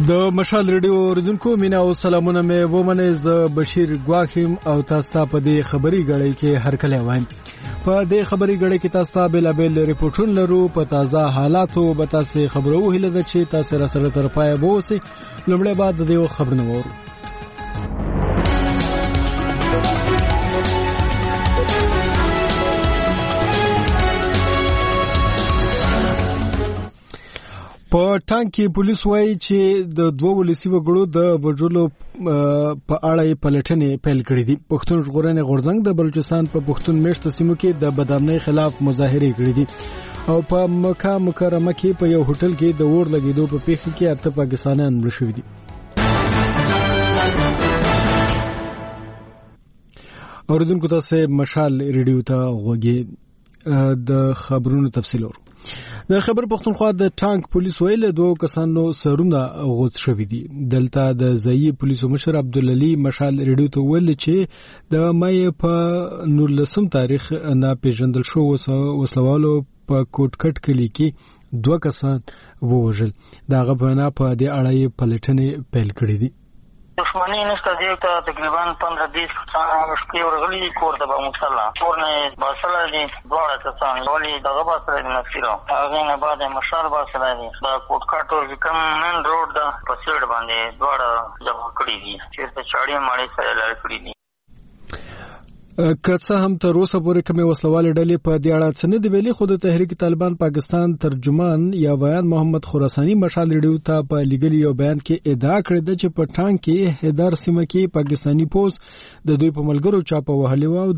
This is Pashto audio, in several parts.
د مشال ریډیو اوریدونکو مینا او سلامونه مې ومنه ز بشیر ګواخیم او تاسو په دې خبري غړې کې هر کله وایم په دې خبري غړې کې تاسو بلابل ریپورتونه لرو په تازه حالاتو به تاسو خبرو هله د چې تاسو را سره تر پای بوسي لمړی بعد د یو خبرونه وورو په ټانک کې پولیس وایي چې د دوه ولسی وګړو د وژلو په اړه پلټنې پیل کړې دي. پښتون ژغورنې غورځنګ د بلوچستان په پښتون میشته سیمو کې د بدامنۍ خلاف مظاهره کړې دي او په مکه مکرمه کې په یو هوټل کې د اور لګیدو په پیښه کې 8 پاکستانیان مړ شوي دي. اوریدونکو تاسو مشال ریډیو ته غوږی د خبرونو تفصیل ورو د خبر پښتونخوا د ټانک پولیس ویل دوه کسانو سرونه غوڅ شوي دي. دلته د ځایي پولیسو مشر عبدالعلی مشال ریډیو ته ویل چې د مې په 19 تاریخ نه پیژندل شو وسلوالو په کوټکټ کلی کې دوه کسان ووژل. دا غبنه په دې اړه پلټنې پیل کړې دي. دشمنی نشته دی ته تقریبا 15-20 کسان شپې ورغلي کور ته به مصلا کورنه باسلا دي دواړه کسان ولې دغه باسلا دي نفسیرو هغه نه بعد مشال باسلا دي دا کوټکاټو کوم من روډ دا په سیډ باندې دواړه جمع کړی دي چې ته چاړي ماړي سره لار کړی دي. کڅه هم تر اوسه پورې کومه وسلواله ډلې په دې اړه څه نه دی ویلي. خو د تحریک طالبان پاکستان ترجمان یا بیان محمد خراسانی مشال ریډیو ته په لګلی یو بیان کې ادعا کړې ده چې په ټانک کې هدار سیمه کې پاکستانی پوز د دوی په ملګرو چاپه وهلي و او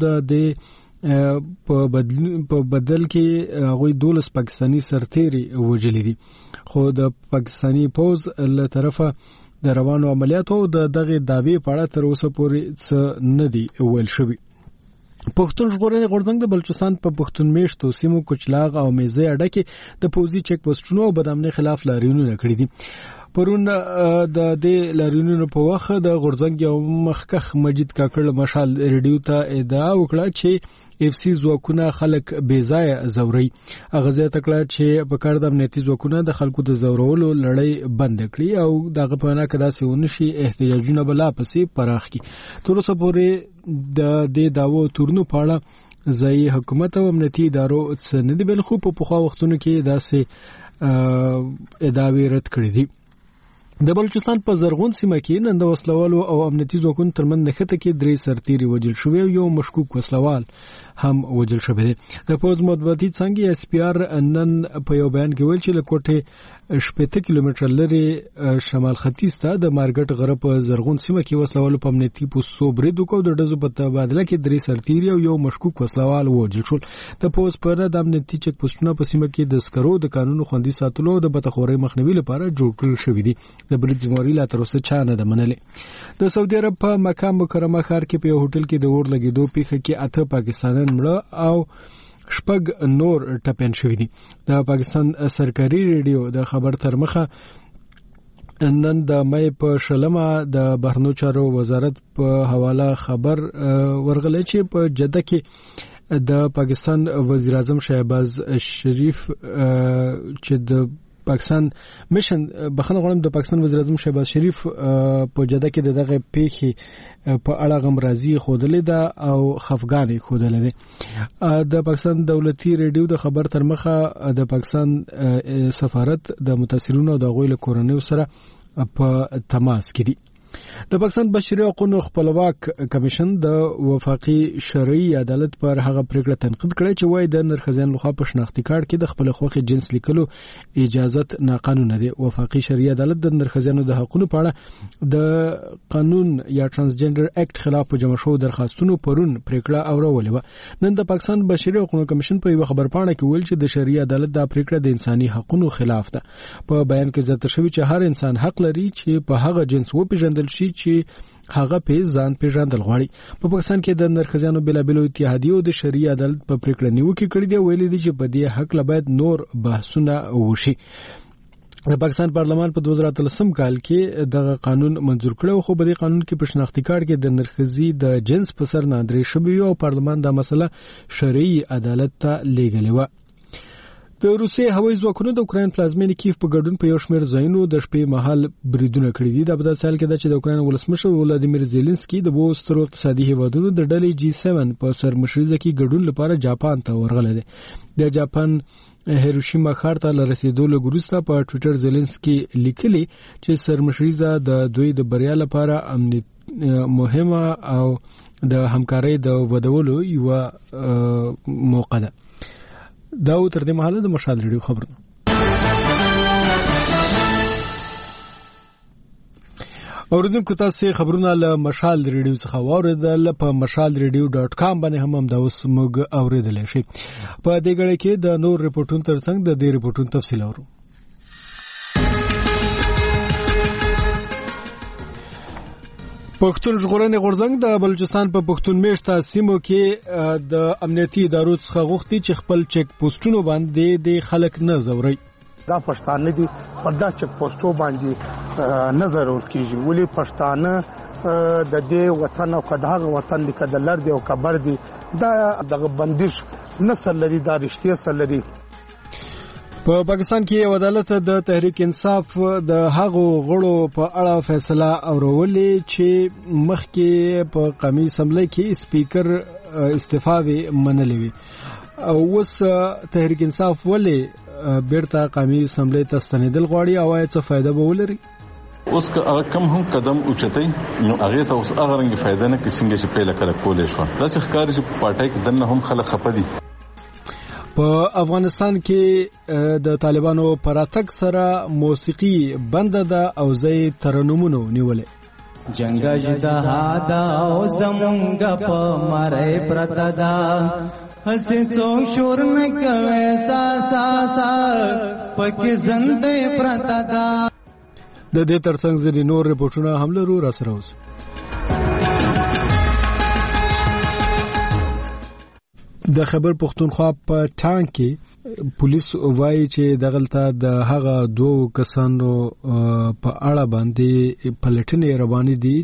د په بدل کې هغه 12 پاکستانی سرتيري وجلي دي. خو د پاکستانی پوز له طرفه د روانو عملیاتو د دغه داوی په اړه تر اوسه پورې څه نه دی ویل شوی. پښتون ژغورنې غورځنګ د بلوچستان په پښتون میشتو سیمو کوچلاغ او میزه اډه کې د پوزي چک پوسټونو او بدامنۍ خلاف لاریونونه کړی دي. پرون د دې لاریونونو په وخت د غورځنګ یو مخکخ مجید کاکړ مشال ریډیو ته ادعا وکړه چې اف سی زوکونه خلک بیځای زوري. اغازه تکړه چې په کار د امنیتي زوکونه د خلکو د زورولو لړۍ بند کړي او دغه په اړه کدا سونه شي احتجاجونه بلا پسې پراخ کی. تر اوسه پورې د دې داوو تورنو په اړه ځایي حکومت او امنیتي ادارو څه نه دی بل خو په پخوا وختونو کې داسې ادعاوې رد کړې دي. د بلوچستان په زرغون سیمه کې نن د وسلوالو او امنیتي ځواکونو ترمنځ نښته کې 3 سرتيري وژل شوی او یو مشکوک وسلوال هم وژل شوی دی. د پوز مطبوعاتي څنګه اس پی آر نن په یو بیان کې ویل چې له کوټه 18 کیلومتر لري شمال ختیځ ته د مارګټ غره په زرغون سیمه کې وسلوالو په امنیتي پوسټو بریدو کو د ډزو په تبادله کې 3 سرتيري او یو مشکوک وسلوال وژل شول. د پوز پر د امنیتي چک پوسټونو په سیمه کې د سکرو د قانون خوندي ساتلو د بتخوري مخنیوي لپاره جوړ کړل شوی دی. د برید ذمہواری لا تر اوسه چا نه ده منلې. د سعودي عرب په مکه مکرمه ښار کې په یو هوټل کې د اور لګیدو پیښه کې 8 پاکستانیان مړه او شپږ نور ټپيان شوي دي. د پاکستان سرکاري ریډیو د خبر تر مخه نن د مې په شلمه د بهرنیو چارو وزارت په حواله خبر ورغلی چې په جده کې د پاکستان وزیر اعظم شهباز شریف چې د پاکستان مشن بخنه غواړم د پاکستان وزیر اعظم شهباز شریف په جده کې دغه پیښې په اړه غم راضي خودلې ده او خفګانې خودلې ده. د پاکستان دولتي ریډیو د خبر تر مخه د پاکستان سفارت د متاثرینو د غوښتنو کورنیو سره په تماس کې دي. د پاکستان بشري حقوقو خپلواک کمیشن د وفاقي شرعي عدالت پر هغه پریکړه تنقید کړې چې وایي د نرخزیان لخوا په شناختی کارت کې د خپل خوخي جنس لیکلو اجازه ناقانونه ده. وفاقي شرعي عدالت د نرخزیانو د حقوقو په اړه د قانون یا ترانسجنډر اکټ خلاف په جمع شو درخواستونو پرون پریکړه اورولې و. نن د پاکستان بشري حقوقو کمیشن په یو خبرپاڼه کې ویل چې د شرعي عدالت د پریکړه د انساني حقوقو خلاف ده. په بیان کې ذکر شوی چې هر انسان حق لري چې په هغه جنس وپیژندل شي چې هغه په ځان پیژندل غواړي. په پاکستان کې د نرخزیانو بلابلو اتحادیو د شرعي عدالت په پریکړه نیوکه کړې دی ویلي دي چې په دې حق لباید نور بحثونه وشي. د پاکستان پارلمان په 2013 کال کې دغه قانون منظور کړو خو په دې قانون کې په شناختی کارت کې د نرخزي د جنس په سر نه درې شوی او پارلمان دا مسله شرعي عدالت ته لیږلې و. د روسیې هوایي ځواکونو د اوکراین پلازمینې کیف په ګډون په یو شمېر ځایونو د شپې مهال بریدونه کړي دي. دا په داسې حال کې ده چې د اوکراین ولسمشر ولادیمیر زيلنسکي د دوو سترو اقتصادي هیوادونو د ډلې G7 په سرمشريزه کې ګډون لپاره جاپان ته ورغلی دی. د جاپان هیروشیما ښار ته لرسېدو لږ وروسته په ټویټر زيلنسکي لیکلي چې سرمشريزه د دوی د بریا لپاره مهمه او د همکارۍ د ودولو یو موقع ده. دا تر دې مهاله د مشال ریډیو خبرونه. اوریدونکو تاسو خبرونه له مشال ریډیو څخه واوریدل. په mashalradio.com باندې هم دا اوس موږ اوریدل شي. په دې غړي کې د نور ریپورتونو ترڅنګ د دې ریپورتونو تفصیل اورو. پښتون ژغورنې غورځنګ د بلوچستان په پښتون میشته سیمو کې د امنیتي ادارو څخه غوښتي چې خپل چک پوسټونو باندې د خلک نه زوري. دا پښتانه دي پر دا چک پوسټو باندې نظر ورکیږي. ولې پښتانه د دې وطن او کداغه وطن د کدلر دی او کبر دی دا د بندش نسل لري دا رښتیا سره لري. په پاکستان کې یو عدالت د تحریک انصاف د هغو غړو په اړه فیصله اورولې چې مخکې په قومي اسمبلی کې سپیکر استعفاوي منلې وي. اوس تحریک انصاف ولې بیرته قومي اسمبلی ته ستنېدل غواړي او څه فائدہ به ولري؟ اوس که کم هم قدم اوچتای نو هغه ته اوس هغه رنګ فائدہ نه کیسنګ چې پیله کړه کولې شو. دا څه ښکاري چې پارټای کې دنه هم خلک خپدي. په افغانستان کې د طالبانو پراتګ سره موسیقي بند ده او زي ترنمونو نیولې. جنگ جهاد او زمونږ په مړې پرتا ده هسې څوک شور نه کوي سا سا سا پکې زندې پرتا ده. د دې ترڅنګ ځینې نور ریپورتونه هم لرو را سره اوس. د خیبر پختونخوا په ټانک کې پولیس وایي چې دغلطه د هغه دوه کسانو په اړه باندې پلټنې روانې دي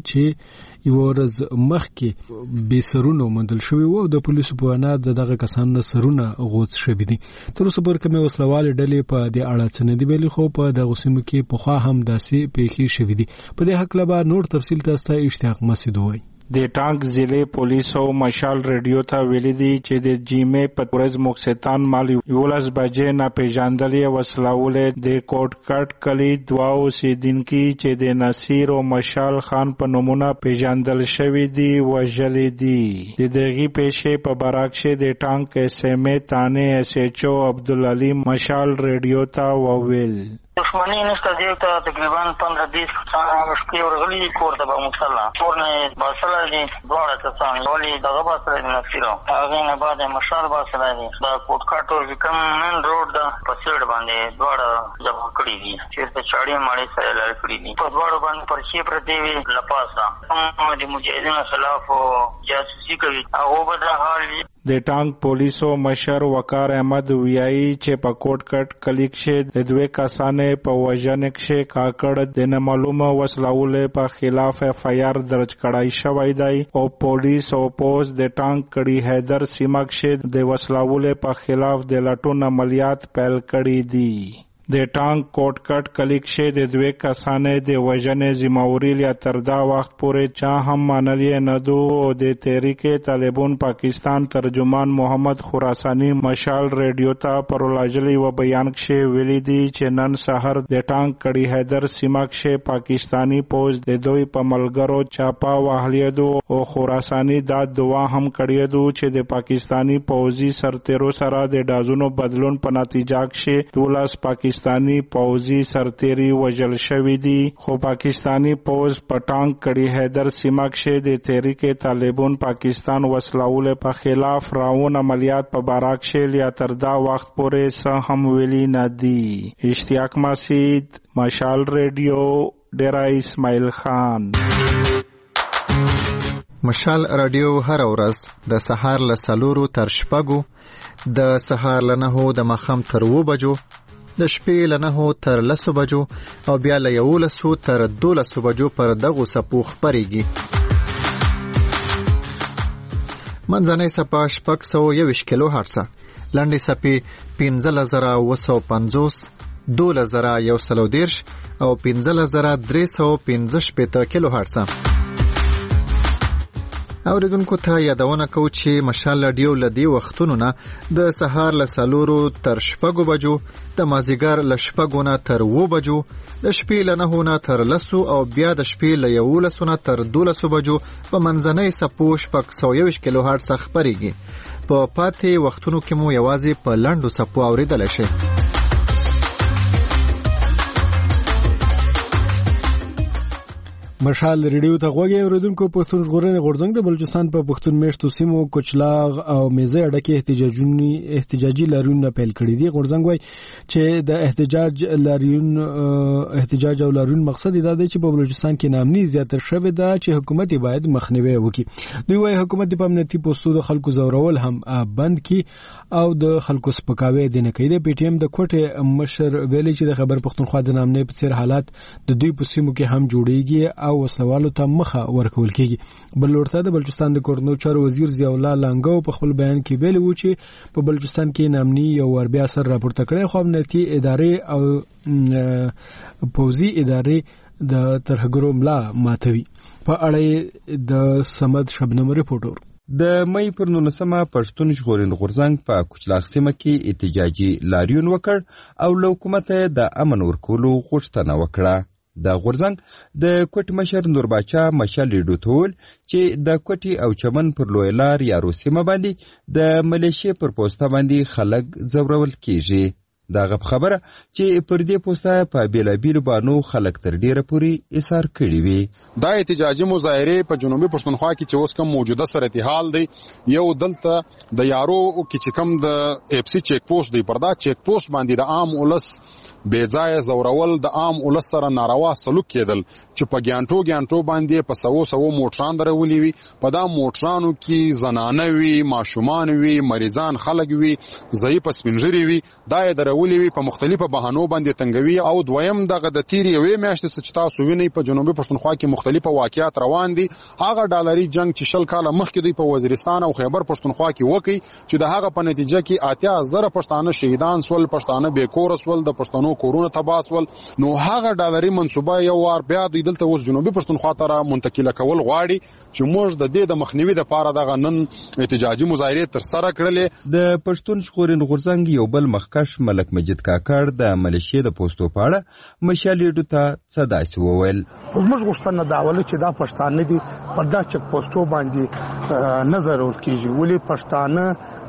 چې یو ورځ مخکې به سرونه مندل شوی وو. د پولیسو په وینا دغه کسانو سرونه غوڅ شوی دي. تر اوسه پورې کومه وسلواله ډلې په دې اړه څه نه دی ویلي خو په دغه سیمو کې په خوا هم داسې پیښې شوې دي. په دې حق لبا نور تفصیل تاسو ته اشتیاق مسعود وایي. د ټانک ضلع پولیسو مشال ریډیو ته ویلي دي چې د جیمې په ورځ مکستان مال 11 بجې نه پیژندلې وسلاولې د کوټ کټ کلی دواو سیدونکو چې د نصیر او مشال خان په نومونه پیژندل شوی دي وژلې دي. د دغه پیښې په برعکس د ټانک SMA تانه SHO عبدالعلی مشال ریډیو ته وویل دشمنی نشته دیو ته تقریبا 15-20 کسان شپې ورغلي کور ته به مصلا کور نه باسل دي دواړه کسان ولی دغه باسل دي نصیرو هغه نه بعد مشال باسل دي دا کوټ کاټو کوم من روډ دا پسېړ باندې دواړه جمع کړی دي چې په چاړي ماړي سره لار کړی دي په دواړو باندې پرچی پرتی وی لپاسا هم د مجاهدینو خلاف جاسوسي کوي هغه به د حال د ټانک پولیسو مشر وقار احمد ویایي چې په کوټ کټ کلیک شه د دوه کسانې په وژنې کې کاکړ د نامعلومه وسلواله په خلاف FIR درج کړای شوی دی او پولیس او پوز د ټانک کړي حیدر سیمه کې د وسلواله په خلاف د لټون عملیات پیل کړي دي. د ټانک کوټ کټ کلیک شه د دوه کسانې د وژنې ذمہواری یا تر دا وخت پورې چا هم منلې نه دو. د تحریک طالبان پاکستان ترجمان محمد خراسانی مشال ریډیو ته پرلاجلی و بیان کې ویلي دي چې نن سحر د ټانک کړي حیدر سیمه کې پاکستانی پوز د دوی په ملګرو چاپا واهلیدو او خراسانی دا دوا هم کړی دو چې د پاکستانی پوزي سرتیرو سره د ډازونو بدلون په نتیجه کې 12 پاکستانی پوزي سرتیری وژل شوی دي. خو پاکستانی پوز په ټانک کړي حیدر سیمه کې د تحریک طالبان پاکستان وسلواله په خلاف راون عملیات په باراک شیل یا تر دا وخت پورې سه هم ویلي نه دي. اشتیاق مسعود مشال ریډیو ډیرا اسماعیل خان. مشال رادیو هر ورځ د سهار له 4 تر 6 د سهار له 9 د مخام تر 2 بجو د شپې له 9 تر 10 بجو او بیا له 11 تر 12 بجو پر دغه سپو خبريږي. منځنۍ سپا 621 کیلو هرتز لنډې څپې 15950 12130 او 15315 کیلو هرتز. اوریدونکو ته یادونه کوو چې مشال رادیو لدی وختونو نه د سهار له 4 تر 6 بجو، د مازیګر له 6 نه تر 9 بجو، د شپې له 9 نه تر 10 او بیا د شپې له 11 نه تر 12 بجو په منځنۍ سپو 621 کیلو هرتز خبريږي. په پاتې وختونو کې مو یوازې په لنډو سپو اوریدل شي. مشال ریډیو ته غوږی اوریدونکو، پښتون ژغورنې غورځنګ د بلوچستان په پښتون میشتو سیمو کوچلاغ او میزه اډکه احتجاجي لاریون پیل کړی دی. غورځنګ وایي چې د احتجاج او لاریون مقصد دا دی چې په بلوچستان کې نامني زیاتره شوه دا چې حکومت باید مخنیوي وکړي. دوی وایي حکومت په امنیتي پوسټو د خلکو زورول هم بند کړي او د خلکو سپکاوی دینه کوي. د پی ټی ایم د کوټه مشر ویلي چې د خبر پښتونخوا د نامنې په څیر حالات د دوی په سیمو کې هم جوړیږي او وسلوالو ته مخه ورکول کیږي. بل ورته د بلوچستان د کورنو چارو وزیر ضیاء الله لنګو په خپل بیان کې ویلي و چې په بلوچستان کې نامني یو ور بیا سر راپورته کړی، خو امنیتي ادارې او پوزي ادارې د ترهګرو ملا ماتوي. په اړه د سمد شبنم ریپورټر. د مې پر 19 پښتون ژغورنې غورځنګ په کوچلاغ سیمه کې احتجاجي لاریون وکړ او له حکومت د امن ورکولو غوښتنه وکړه. د غورځنګ د کوټ مشر نور باچا مشال ریډو ټول چې د کوټي او چمن پر لوی لار یا روسیمه باندې د ملیشیا پر پوسټه باندې خلک زورول کیږي. دا غب خبره چې پر دې پوسټه په بیلابیل بانو خلک تر ډیره پوری ایثار کړی وي. دا احتجاجي مظاهره په جنوبي پښتونخوا کې چې اوس کوم موجوده صورتحال دی، یو دلته د یارو کې چې کوم د اف سی چیک پوسټ دی، پر دا چیک پوسټ باندې د عام ولس بے ځای زورول، د عام ولس سره ناروا سلوک کېدل چې په ګانټو باندې په سو موټران درولي وي. په دا موټرانو کې زنانه وي، ماشومان وي، مریضان خلک وي، ضعیف سپینجری وي، دا درولي وي په مختلفو بهانو باندې تنګوي. او دویم دغه د تیری یوې میاشتې چې تاسو وینئ په جنوبي پښتونخوا کې مختلفه واقعیات روان دي. هغه ډالري جنگ چې 10 کاله مخکې دی په وزیرستان او خیبر پښتونخوا کې وکړي چې د هغه په نتیجه کې 80,000 پښتانه شهیدان سول، پښتانه بې کور سول، د پښتنو کورونه تباہ سول. نو هغه ډالري منصوبه یو وار بیا د دلته اوس جنوبي پښتونخوا ته منتقل کول غواړي چې موږ د دې د مخنیوي لپاره دغه نن احتجاجي مظاهره تر سره کړلې. د پښتون ژغورنې غورځنګ یو بل مخکښ ملک مجید کاکړ د ملیشیا د پوسټو په اړه مشالېډو ته څه داسې وویل. موږ غوښتنه دا ول چې دا پښتانه دي پر دا چک پوسټو باندې نظر ورکیږي، ولې پښتانه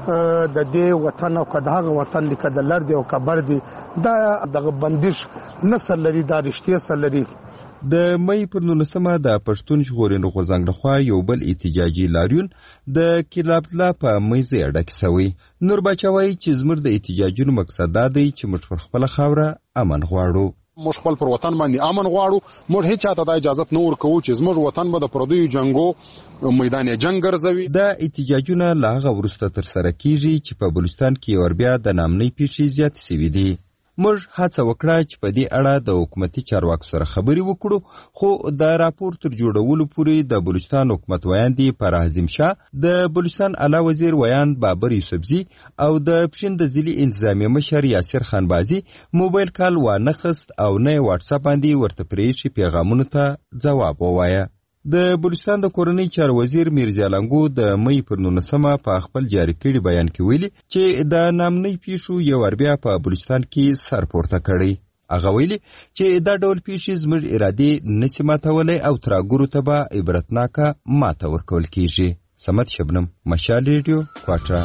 د دې وطن او کداغه وطن د کدلر دی او کبر دی دا دغه بندش نسل لري، دا رښتیا سره لري. د مې پر 19 د پښتون ژغورنې غورځنګ لخوا یو بل احتجاجي لاریون د کلابلا په میزه اډکه سوی. نور بچوي چې زموږ د احتجاجونو مقصد دا دی چې موږ پر خپل خاوره امن غواړو. موږ خپل پر وطن باندې امن غواړو. موږ هیڅ چاته د اجازه نه ورکوو چې زموږ وطن به د پردیو جنگو میدان جنگ ګرځوي. دا احتجاجونه لا هغه ورسته تر سره کیږي چې په بلوچستان کې ور بیا د نامنۍ پیښې زیات شوي دي. موږ هڅه وکړه چې په دې اړه د حکومتي چارواکو سره خبرې وکړو، خو د راپور تر جوړولو پورې د بلوچستان حکومت ویاندې پر اعظم شاه، د بلوچستان اعلی وزیر ویاند بابر یوسفزي او د پښین د ضلعي انتظامیه مشر یاسر خان بازي موبایل کال وانخست او نه واتس اپ باندې ورته پریشي پیغامونو ته جواب ووایه. د بلوچستان د کورنۍ چارو وزیر میرزا لنګو د مې پر 19 په خپل جاری کړي بیان کې ویلي چې د نامنۍ پیښو یو وربیا په بلوچستان کې سر پورته کړي. هغه ویلي چې دا ډول پیښې زموږ ارادې نسی ماتولای او ترګورو ته به عبرتناکه ماته ورکول کیږي. سمت شبنم، مشال ریډیو، کوټه.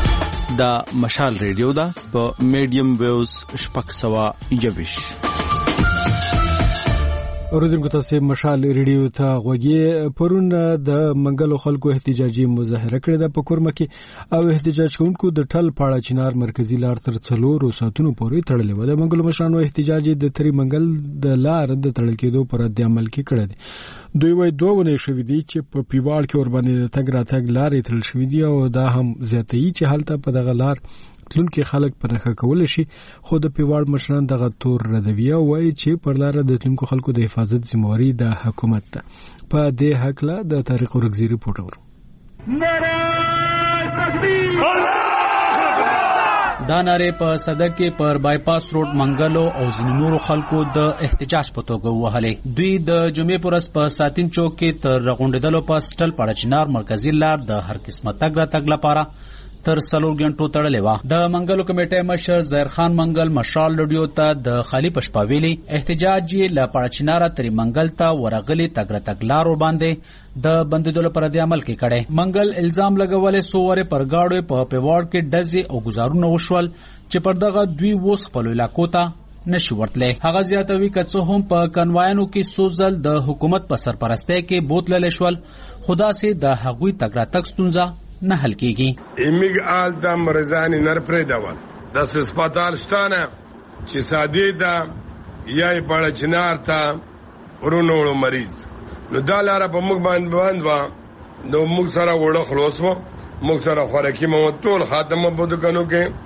دا مشال ریډیو دا په میډیم ویوز 621. اوریدونکو تاسو مشال ریډیو ته غوږی. پرون د منګلو خلکو احتجاجي مظاهره کړې ده په کورمه کې او احتجاج کوونکو د ټل پاړه چنار مرکزی لار تر 4 ساعتونو پورې تړلې و. د منګلو مشرانو احتجاج د تری منګل د لار د تړل کېدو پر رد عمل کې کړی دی. دوی وايي 2 ونې شوې دي چې په پیواړ کې ور باندې تګ راتګ لارې تړل شوې دي او دا هم زیاتې چې حالت په دغه لار تلونکي خلک پرخه کول شي، خو د پیواړ مشران دغه تور ردوی او وایي چې پر لار د تلونکو خلکو د حفاظت ذمہواری د حکومت ته. په دې حق لا د طارق ورغزي ریپورټ اورو. دا نارې په صدک کې پر بایپاس روډ منګلو او ځینو نورو خلکو د احتجاج په توګه ووهلې. دوی د جمعې پر ورځ په ساتین چوک کې تر غونډېدلو په سټل پاړچینار مرکزي لار د هر قسمه تګ راتګ لپاره تر 4 غنټو تړلې وه. د منګلو کمیټې مشر ظاهر خان منګل مشال رادیو ته د خالی پشپا ویلي احتجاج یې له پاړچیناره تر منګل ته ورغلي تګ راتګ لارو باندې د بندیدلو پر د عمل کې کړي. منګل الزام لګولې سووره پر گاډو په پیواړ کې ډزې او گزارونه وشول چې پر دغه دوی وس خپل علاقو ته نشي ورتلې. هغه زیاتوي که څه هم په کنوایانو کې سوزل د حکومت په سرپرستی کې بوتلل شول، خدا سي د هغوی تګ راتګ ستونزه نه حل کیږي. ایمیګ آل د مرزانی نر پرې دول د هسپتال شتانه چې سادي دا یا په چنار ته ورونو مریض نو دا لاره په موږ باندې باندې نو موږ سره وړه خلاص وو، موږ سره خوراکي مو ټول خاتمه په دکانو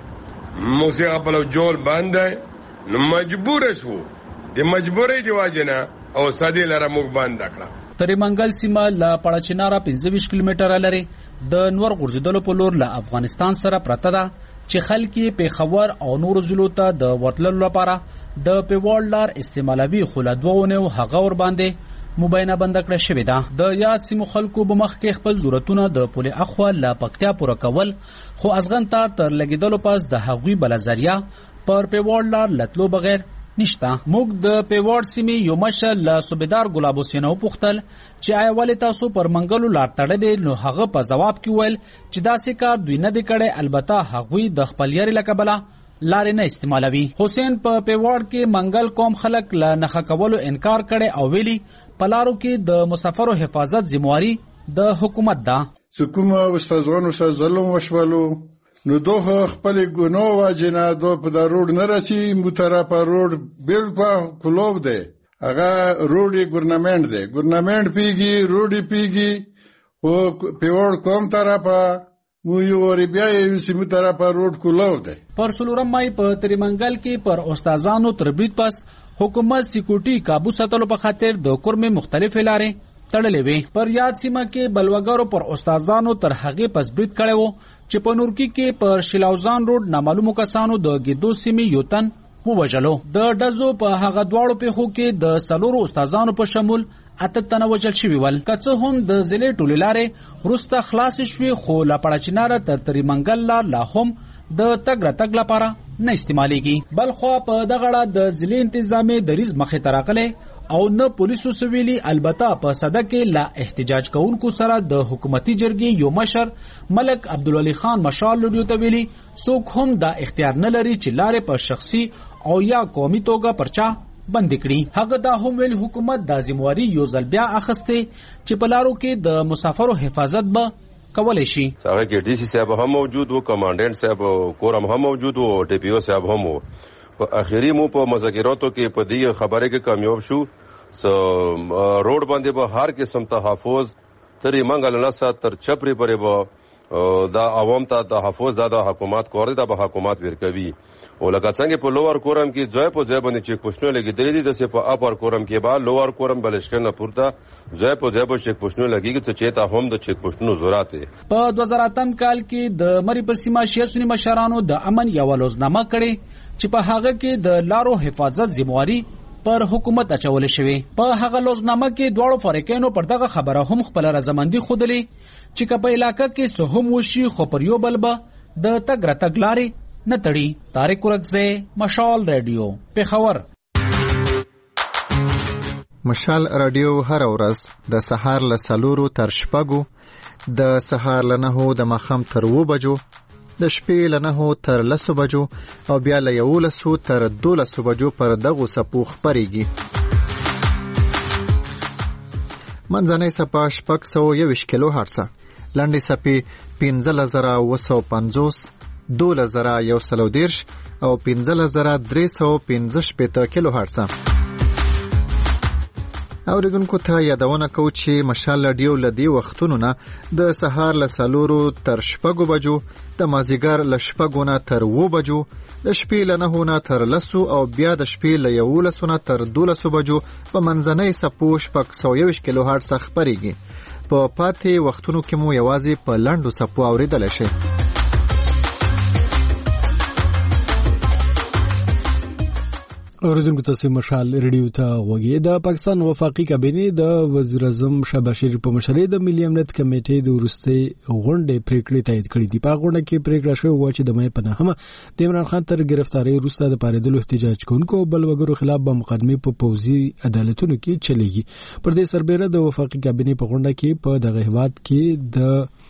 کې موږ سره په جول باندې نو مجبور شو د مجبورۍ دی واجنه او سادي لاره موږ باندې کړه. تر منګل سیمه له پاړچیناره 25 کیلومتره لري د نور غورځیدلو په لور له افغانستان سره پرته ده چې خلک په خبر او نور ضلعو ته د ورتللو لپاره د پیوړ لار استعمالوي، خو له 2 اونیو هغه ور باندې مبینه بند کړه شوې ده. د یاد سیمو خلکو به مخ کې خپل ضرورتونه د پولې اخوا له پکتیا پوره کول، خو ازغن تر لګیدلو پاس د هغوی بل ذریعہ پر پیوړ لار لټلو بغیر نشته. موږ د پیوړ سیمې یو مشر له صوبیدار ګلاب حسین او پختل چې آیا ولې تاسو پر منګلو لار تړلې، نو هغه په جواب کې ویل چې داسې کار دوی نه دی کړی، البته هغوی د خپل یاري لکبله لارې نه استعمالوي. حسین په پیوړ کې منګل قوم خلک له نخښه کولو انکار کړي او ویلي په لارو کې د مسافرو حفاظت ذمہواری د حکومت ده. حکومت استادانو سره ظلم وشولو نو دوه خپل ګناه واجنه دو په دا روډ نه رسی مترا په روډ بالکل کلوب دی، هغه روډ ګورنمنت دی، ګورنمنت پیږي روډ پیږي او پیوړ کوم طرفه مو یو ور بیا یو سیمه طرفه روډ کلوب دی. پر سلورم مای په تریمنګل کې پر استادانو تربیت پس حکومت سکیورټي قابو ساتلو په خاطر د کورمه مختلفې لارې تړلې وي. پر یاد سیمه کې بلوګرو پر استادانو تر هغه پس برید کړي وو چې په نورکی کې پر شلاوزان روډ نامعلومو کسانو د ګیدو سیمې یو تن ووجلو. د ډزو په هغه دواړو پیښو کې د سلورو استادانو په شمول 8 تنه وجل شوي ول. که څه هم د ضلع ټولې لارې وروسته خلاص شوې، خو له پاړچیناره تر تریمنګل لار لا هم د تګ راتګ لپاره نه استعمالېږي. بلخوا په دغه اړه د ضلع انتظامي دریځ مخې ته راغلی او نه پولیسو سویلی، البته په صدک کې لا احتجاج کوونکو سره د حکومتي جرګې یو مشر ملک عبدالولي خان مشال لډیو ته ویلي څوک هم دا اختیار نه لري چې لارې په شخصي او یا قومي توګه پرچا بند کړي. هغه دا هم ویل حکومت د ذمہواری یو ځل بیا اخسته چې په لارو کې د مسافرو حفاظت به کولای شي. هغه کې ډي سي صاحب هم موجود وو، کمانډنټ صاحب کورم هم موجود وو، ډي پی او صاحب هم وو. په اخیری مو په مذاکراتو کې په دې خبره کې کامیاب شو روډ باندې به هر قسم تحفظ تر منګل نسا تر چپری پرې به دا عوام ته تحفظ د حکومت کور دی، د حکومت ورکوي. او لکه څنګه په لوور کورم کې ځای په ځای باندې چې پښتنو لګیدلې دي، د په اپر کورم کې به لوور کورم بلشکر نه پورته ځای په ځای به چې پښتنو لګیږي چې ته هم د چې پښتنو ضرورت دی. په 2008 کال کې د مری پر سیمه شیعه مشرانو د امن یو لوزنامه کړي چې په هغه کې د لارو حفاظت ذمہواری پر حکومت اچول شوی. په هغه لوزنامه کې دواړو فریقینو پر دغه خبره هم خپل رضامندي خودلی چې په علاقې کې سهم وشي، خو پر یو بل به د تګ راتګ لارې نه تړي. طارق ورکزه، مشال رادیو، پیښور. مشال رادیو هر ورځ د سهار له 4 تر 6، د سهار له 9 د ماښام تر 2 بجو، د شپې له 9 تر 10 بجو او بیا له 11 تر 12 بجو پر دغه سپو خبريږي. منځنۍ سپا 621 کیلو هرتز، لنډې سپې 15950، 12110 او 15315 کیلو هرتز. اوریدونکو ته یادونه کو چې مشال رادیو لدی وختونو نه د سهار له 4 تر 6 بجو، د مازیګر له 6 نه تر 2 بجو، د شپې له 9 نه تر 10 او بیا د شپې له 11 نه تر 12 بجو په منځنۍ سپو 621 کیلو هرتز خبريږي. په پاتې وختونو کې مو یوازې په لاندو سپو اوریدل شي. اوریدونکو تاسو مشال ریډیو ته وګورئ. د پاکستان وفاقي کابینه د وزیر اعظم شهباز شریف په مشرۍ د ملي امنیت کمیټې د وروستي غونډې پریکړې تایید کړې دي. په غونډه کې پریکړه شوې و چې د مې په نهمه د عمران خان تر گرفتاری وروسته د پاریدلو احتجاج کوونکو بل وګړو خلاف به مقدمه په پوځي عدالتونو کې چلیږي. پر دې سربېره د وفاقي کابینه په غونډه کې په دغه هیواد کې د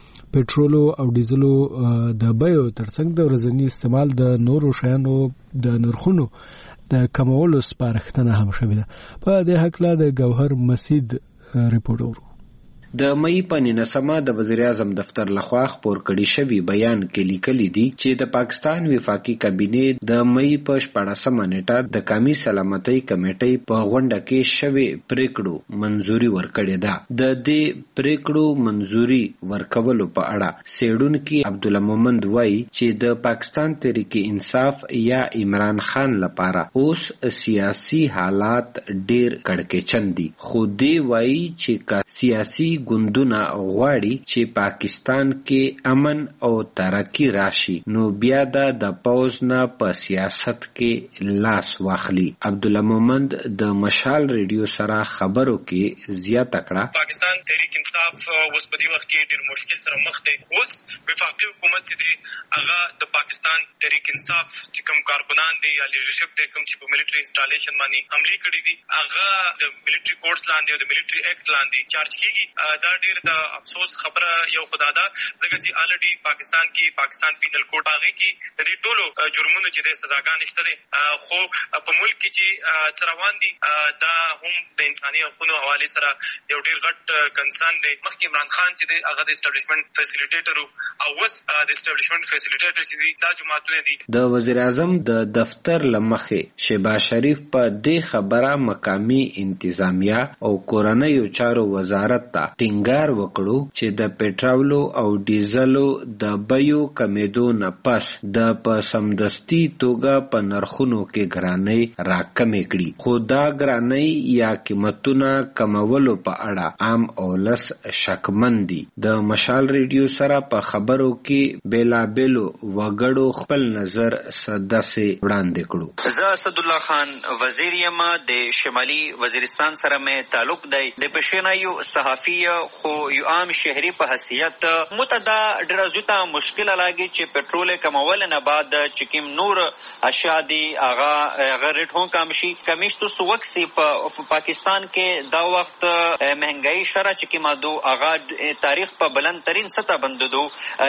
پټرولو او ډیزلو د بیو ترڅنګ د ورځني استعمال د نورو شیانو د نرخونو د کمولو سپارښتنه هم شوې ده. په دې حق لا د گوهر مسید ریپورت ورو. د مې په 19مه د وزیر اعظم دفتر لخوا خپور کړي شوی بیان کې لیکلي دي چې د پاکستان وفاقي کابینه د مې په 14مه نیټه د قومي سلامتۍ کمیټې په غونډه کې شوی پریکړو منځوري ورکړې ده. د دې پریکړو منځوري ورکولو په اړه سیډونکو عبدالمومند وایي چې د پاکستان تحریک انصاف یا عمران خان لپاره اوس سیاسي حالات ډیر کړکېچن دي، خو دی وایي چې سیاسي ګوندونه غواړي چې پاکستان کې امن او ترقی راشي نو بیا د پوز نه په سیاست کې لاس واخلي. عبدالمومند د مشال ریډیو سره خبرو کې زیاته کړه پاکستان تحریک انصاف اوس په دې وخت کې ډېر مشکل سره مخ دی. اوس وفاقي حکومت دی هغه د پاکستان تحریک انصاف چې کوم کارکنان دي یا لیډرشپ دی کوم چې په ملټری انسټالیشن باندې حمله کړې دي هغه د ملټری کورټس لاندې او د ملټری اکټ لاندې چارج کیږي. دا ډېر د افسوس خبره یو خدا ده ځکه چې الریډي پاکستان پینل کوډ هغه کې د دې ټولو جرمونو چې د سزاګانې شته دي، خو په ملک کې چې روان دي دا هم د انساني حقوقو حواله سره یو ډېر غټ کنسرن دی. مخکې عمران خان چې هغه د اسټابلیشمنت فیسیلیټیټر او اوس د اسټابلیشمنت فیسیلیټیټر چې دا جماعتونه دي. د وزیر اعظم د دفتر لمخې شهباز شریف په دې خبره مقامي انتظامیه او کورنیو چارو وزارت ته ټینګار وکړو چې د پټرولو او ډیزلو د بیو کمیدو نه پس د په سمدستي توګه په نرخونو کې ګرانۍ راکمې کړي، خو دا ګرانۍ یا قیمتونه کمولو په اړه عام اولس شکمن دي. د مشال ریډیو سره په خبرو کې بیلابیلو وګړو خپل نظر سداسې وړاندې کړو. زه اسد الله خان وزیر یم د شمالي وزیرستان سره مې تعلق دی. د پښینایو صحافي خو یو عام شهري په حیثیت متدا ډرازوتا مشکل لاګي چې پټرول کمول نه بعد چې کوم نور اشیاء دي هغه ریټ هم کم شي. کمیشتو سوکسي په پاکستان کې دا وخت مهنګای شره چې کومه دو هغه تاریخ په بلند ترين سطح بنددو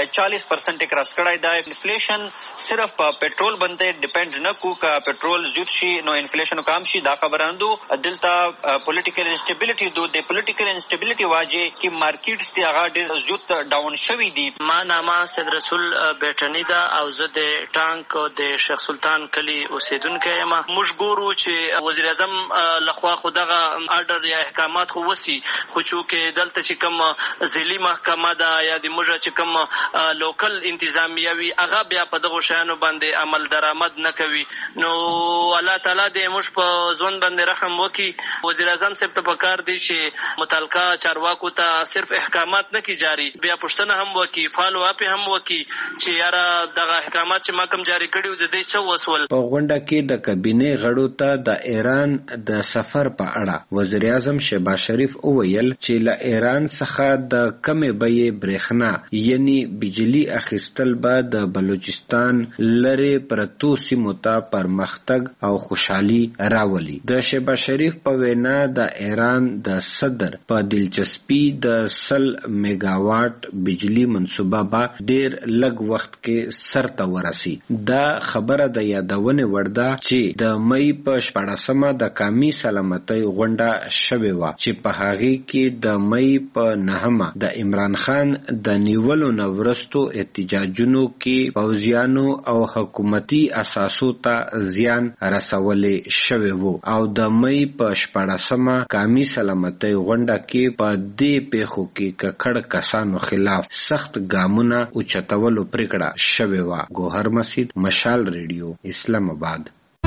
40% کراس کړای دا. انفلیشن صرف په پټرول باندې ډیپند نه کو کا پټرول زیات شي نو انفلیشن کم شي. دا خبراندو دلته پولیټیکل انسټیبিলিټي د پولیټیکل انسټیبিলিټي واجه کې مارکیټس دی هغه ډېر زیات ډاون شوی دی. ما نامه سید رسول بیٹنی دا او زه د ټانک د شیخ سلطان کلی اوسیدونکو یم. موږ ګورو چې وزیر اعظم لخوا خو دغه آرډر یا احکامات خو وسی خو چې دلته چې کوم ضلعي محکمه ده یا د موږ چې کوم لوکل انتظامیه وي هغه بیا په دغه شیانو باندې عمل درآمد نه کوي. نو الله تعالی دې موږ په ځوان باندې رحم وکړي. وزیر اعظم صاحب ته پکار دی چې متعلقه چارواکو ته صرف احکامات نه کی جاری بیا پښتنه هم وکي فالو اپ هم وکي چې یاره دغه احکامات چې ما کوم جاری کړیو د دې څه وسول. په غونډه کې د کابینه غړو ته د ایران د سفر په اړه وزیر اعظم شهباز شریف وویل چې له ایران څخه د کمې بیې برېښنا یعنی بجلی اخیستل به د بلوچستان لري پرتو سیمو ته پرمختګ او خوشحالي راولي. د شهباز شریف په وینا د ایران د صدر په دلچسپي د 100 میگاواټ بجلی منصوبه به ډیر لږ وخت کې سرته ورسي. دا خبره د یادونه ورده چې د مې په 14مه د قومي سلامتۍ غونډه شوې و چې په هغه کې د مې په 9مه د عمران خان د نیولو نورستو احتجاجونو کې پوځیانو او حکومتي اساسو ته زیان رسولې شوې وو او د مې په 14مه قومي سلامتۍ غونډه کې په دې پیښو کې ککړ کسانو خلاف سخت ګامونه اوچتولو پریکړه شوې و. گوهر مسید، مشال ریډیو، اسلام آباد.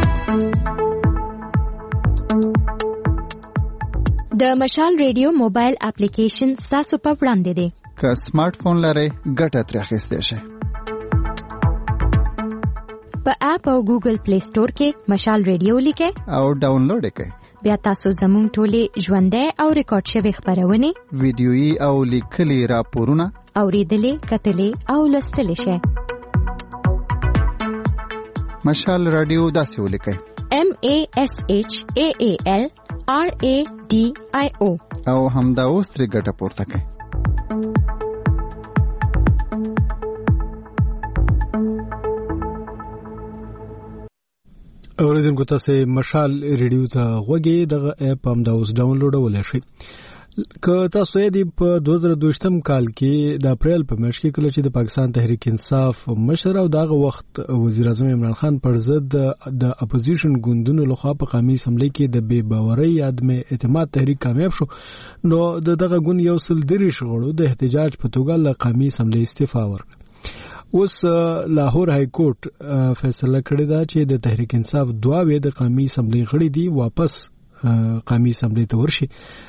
د مشال ریډیو موبایل اپلیکیشن تاسو په وړاندې دی. که سمارټ فون لرئ ګټه ترې اخیستی شئ. په اپ او ګوګل پلی سٹور کې مشال ریډیو لیکئ او ډاونلوډ یې کړئ. بیا تاسو زموږ ټولې ژوندۍ او ریکارډ شوي خبرونه ویډیويي او لیکلي راپورونه اوریدلې کتلې او لوستلې شئ. مشال رادیو داسې ولیکئ MASHAALRADIO او همدا اوس ترې ګټه پورته کړئ. اوریدونکو تاسو مشال ریډیو ته غوږی دغه اپ هم دا اوس ډاونلوډ شئ. که تاسو یې په 2022م کال کې د اپریل په میاشت کې کله چې د پاکستان تحریک انصاف مشر او دغه وخت وزیر اعظم عمران خان پر ضد د اپوزیشن ګوندونو لخوا په قومي اسمبلی کې د بے باورۍ عدم اعتماد تحریک کامیاب شو، نو دغه ګوند یو سل دریش غړو د احتجاج په توګه له قومي اسمبلی استعفا ورکړه. اوس لاهور های کورټ فیصله کړې ده چې د تحریک انصاف دواوې د قومي اسمبلی غړي دي واپس قومي اسمبلی ته ورشي.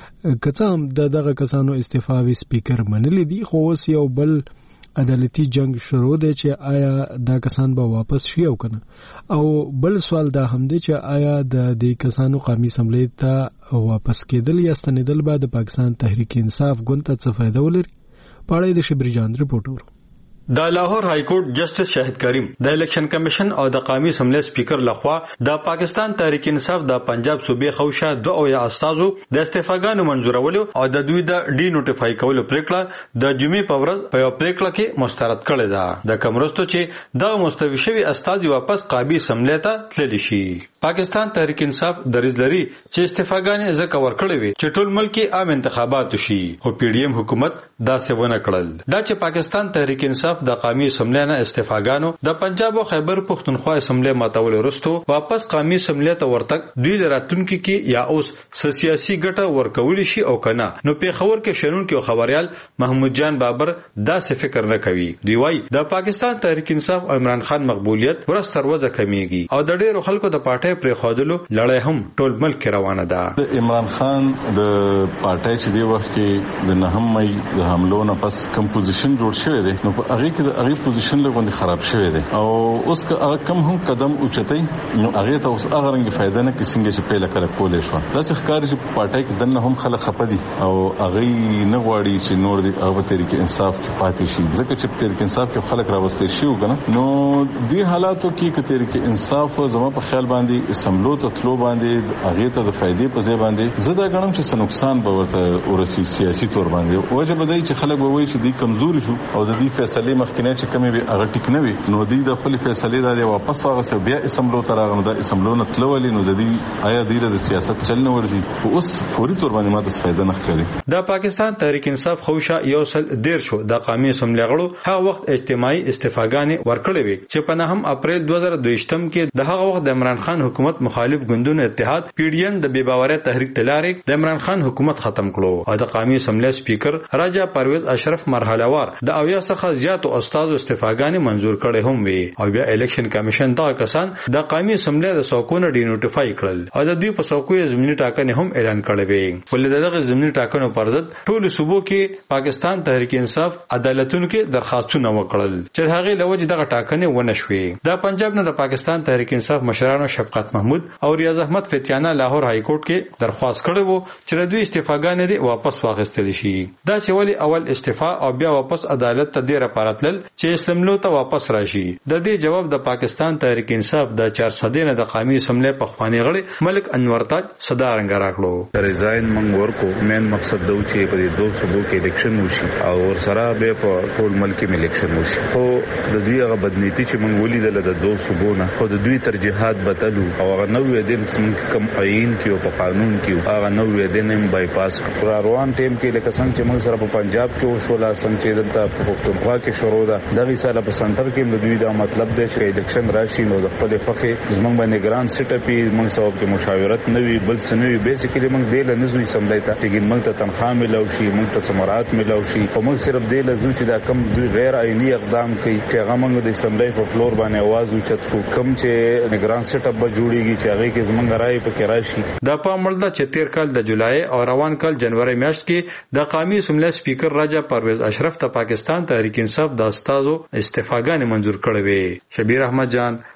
کڅه هم دغه کسانو استعفاوي سپیکر منلې دي، خو اوس یو بل عدالتي جنگ شروع دی چې آیا دا کسان به واپس شي او کنه. او بل سوال دا هم دی چې آیا د دې کسانو قومي اسمبلی ته واپس کېدل یا ستنېدل به د پاکستان تحریک انصاف ګوند ته څه فائدہ ولري؟ پاړې د شبري جان رپورټ ورو. د لاهور های کورټ جسټس شاهد کریم د الیکشن کمیشن او د قومي اسمبلی سپیکر لخوا د پاکستان تحریک انصاف د پنجاب صوبې خوشه 2 استادو د استعفاګانو منزورولو او د دوی د ډی نوټیفای کولو پریکړه د جمعې په ورځ په یو پریکړه کې مسترد کړې ده. د کومرستو چې د مستوي شوی استاد واپس قومي اسمبلی ته تللی شي. پاکستان تحریک انصاف دریځ لري چې استعفاګانې ځکه ورکړې وي چې ټول ملک عام انتخابات شي، خو پی ډی ایم حکومت دا څه ونه کړل. دا چې پاکستان تحریک انصاف د قومي اسمبلی نه استعفاګانو د پنجاب او خیبر پختونخوا اسمبلی ماتول وروسته واپس قومي اسمبلی ته ورتګ دوی راتلونکي کې یا اوس سیاسي ګټه ورکول شي او کنه. نو پیښور کې شنونکو خبريال محمود جان بابر دا څه فکر نه کوي. دی وايي د پاکستان تحریک انصاف عمران خان مقبولیت ورځ تر ورځې کمیږي او د ډېرو خلکو د پارټۍ پر خودلو لړۍ هم ټول ملک روانه ده. عمران خان د پارټۍ چې دی وخت کې د نهم مې د حملو نه پس کمپوزیشن جوړ شوی دی، نو هغه کې د هغه پوزیشن لګوندې خراب شوی دی او اوس که هغه کم هم قدم اوچتای نو هغه ته اوس هغه رنګ فائدہ نه کیسنګ چې پیله کړه کولې شو. دا ښکاري چې پارټۍ کې دنه هم خلک خپدي او هغه نه غواړي چې نور دی هغه تحریک انصاف کې پاتې شي، ځکه چې تحریک انصاف کې خلک راوستي شي وګنه. نو دې حالاتو کې چې تحریک انصاف زما په خیال باندې اسمبلو ته تلو باندې هغه ته د فائدې په ځای باندې زدا غنم چې نقصان به ورته ورسي سیاسي تور باندې وجه بدای چې خلک به وایي چې دی کمزوري شو او د دې فیصله مخکنه چې کمی به هغه ټیک نه وي، نو دی د خپل فیصله د واپس واغسه بیا اسمبلو ته راغلو. د اسمبلو نه تلولې نو د دې آیا د سیاست چل نه ورزي اوس فوري تور باندې ماته فائدہ نه ښکاري. د پاکستان تحریک انصاف خوشه یو سل ډیر شو د قومي اسمبلی غړو هغه وخت اجتماعي استعفاګانې ورکړې وي چې په 9 اپریل 2022م کې د هغه وخت د عمران خان حکومت مخالف ګوندونو اتحاد پی ډی ایم د بے باورۍ تحریک تلارې د عمران خان حکومت ختم کړو او د قومي اسمبلی سپیکر راجا پرویز اشرف مرحله وار د اویا څخه زیاتو استادو استعفاګانې منزور کړې هم وي او بیا الیکشن کمیشن دا کسان د قومي اسمبلی د څوکونو ډی نوټیفای کړل او د دوی په څوکو زمینی ټاکنې هم اعلان کړې وي. ولې دغه زمینی ټاکنو پر ضد ټول صوبو کې پاکستان تحریک انصاف عدالتونو کې درخواستونه وکړل چې هغه لوجه دغه ټاکنې ونه شوې. د پنجاب نه د پاکستان تحریک انصاف مشرانو شفقت محمود او ریاض احمد فتیانه لاهور های کورټ کې درخواست کړې وو چې دوی استعفاګانې دي واپس واخیستل شي. دا چې ولی اول استعفا او بیا واپس عدالت ته ډیره پاراتل چې اسلاملو ته واپس راشي. د دې جواب د پاکستان تحریک انصاف د 400 نه د قومي اسمبلی په خواني غړي ملک انور تاج صدارنګ راکړو. ریزاین منګور کو مین مقصد دا چې په دې دوه صوبو کې الیکشن وشي او سره به په ټول ملک کې الیکشن وشي. خو د دوی هغه بدنيتي چې موږ ولیدل د دوه صوبو نه خو د دوی ترجیحات بدلو او هغه نوې دین کم عین کې او په قانون کې هغه نوې دین بایپاس روان ټیم کې لکه څنګه چې موږ سره په پنجاب کې وشولا څنګه چې دلته په پختونخوا کې شروع ده دغه ساله په سنټر کې د دوی دا مطلب دی چې الیکشن راشي نو د خپل فخې زمونږ باندې ګران سیټ اپی موږ سبب کې مشاورت نوي بل سنوي بیسیکلی موږ دې له نزوي سمدایته چې موږ ته تنخواه ملو شي موږ ته سمرات ملو شي او موږ صرف دې له زو چې دا کم غیر عیني اقدام کوي چې هغه موږ د اسمبلی په فلور باندې आवाज اوچت کو کم چې ګران سیټ اپ جوړیږي چې هغه کې زمونږ راي په کې راشي. د پامړ د 13 کال د جولای او روان کال جنوري میاشت کې د قومي اسمبلی سپیکر راجا پرویز اشرف ته پاکستان تحریک انصاف د استادو استعفاګانې منزور کړې وې. شبیر احمد جان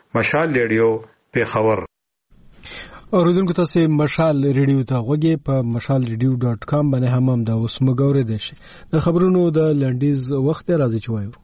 مشال ریډیو پیښور. اوریدونکو تاسو مشال ریډیو ته غوږی په mashalradio.com باندې هم دا اوس مګورې دي شي د خبرونو د لنډیز وخت راځي چې وایو.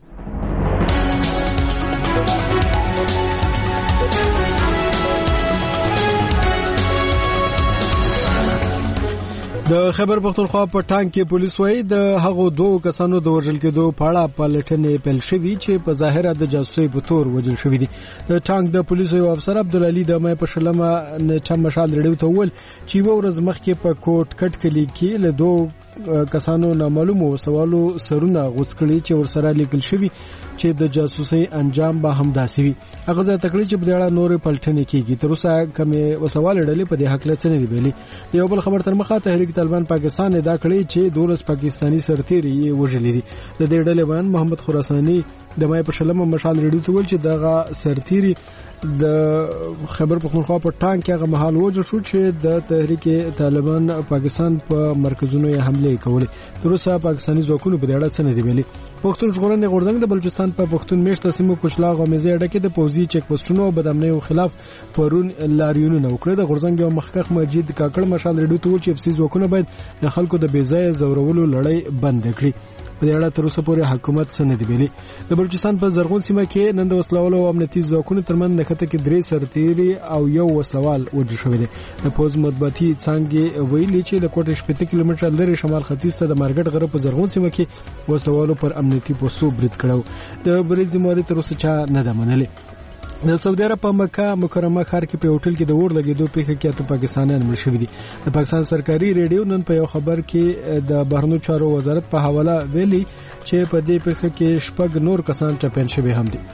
د خیبر پختونخوا په ټانک کې پولیس وايي د هغو دوه کسانو د وژل کېدو په اړه پلټنې پیل شوې چې په ظاهره د جاسوسي په تور وژل شوې دي. د ټانک د پولیسو یو افسر عبدالعلی د مې په شلمه نټه مشال ریډیو ته ول چې و ورځ مخکې په کوټ کټ کلی کې له دوه کسانو نامعلومو وسوالو سرونه غوڅ کړي چې ورسره لیکل شوی چې د جاسوسي انجام به هم داسي وي. هغه ځکه تکړه چې په اړه نور پلټنې کیږي. تر اوسه کومه وسوال ډلې په دې حق لڅ نه دی ویلي. یو بل خبر تر مخه تحریک طالبان پاکستان ادا کړی چې 12 پاکستانی سرتیري وژلي دي. د دې ډلې بیان محمد خراساني د مې په شلمه مشال ریډیو ته ول چې دغه سرتیري د خیبر پختونخوا په ټانک کې هغه مهال وژل شو چې د تحریک طالبان پاکستان په مرکزونو یې حمله کولې. تر اوسه پاکستانی ځواکونو په دې اړه څه نه دی ویلي. پښتون ژغورنې غورځنګ د بلوچستان په پښتون میشت سیمو کوچلاغ او مزه اډه کې د پوزي چک پوسټونو او بدامنیو خلاف پرون لاریونونه وکړه. د غورځنګ یو مخکخ مجید کاکړ مشال ریډیو ته ول چې افسي ځواکونه باید د خلکو د بیځای زورولو لړۍ بند کړي. په دې اړه تر اوسه پورې حکومت څه نه دی ویلي. د بلوچستان په زرغون سیمه کې نن د وسلوالو او امنیتي ځواکونو ترمن نښته کې 3 سرتیري او یو وسلوال وژل شوی دی. د پوز مطبوعاتي څنګه ویلي چې د کوټه 70 کیلومتر لري شمال ختیځ ته د مارګټ غره په زرغون سیمه کې وسلوالو پر امنیتي پوسټو برید کړو. د بریزي موري تر اوسه چا نه ده منلې. د سعودي عرب په مکه مکرمه ښار کې په هوټل کې د اور لګیدو پیښه کې اته پاکستانیان مړ شوي دي. د پاکستان سرکاري ریډیو نن په یو خبر کې د بهرنیو چارو وزارت په حواله ویلي چې په دې پیښه کې 6 نور کسان ټپيان شوي هم دي.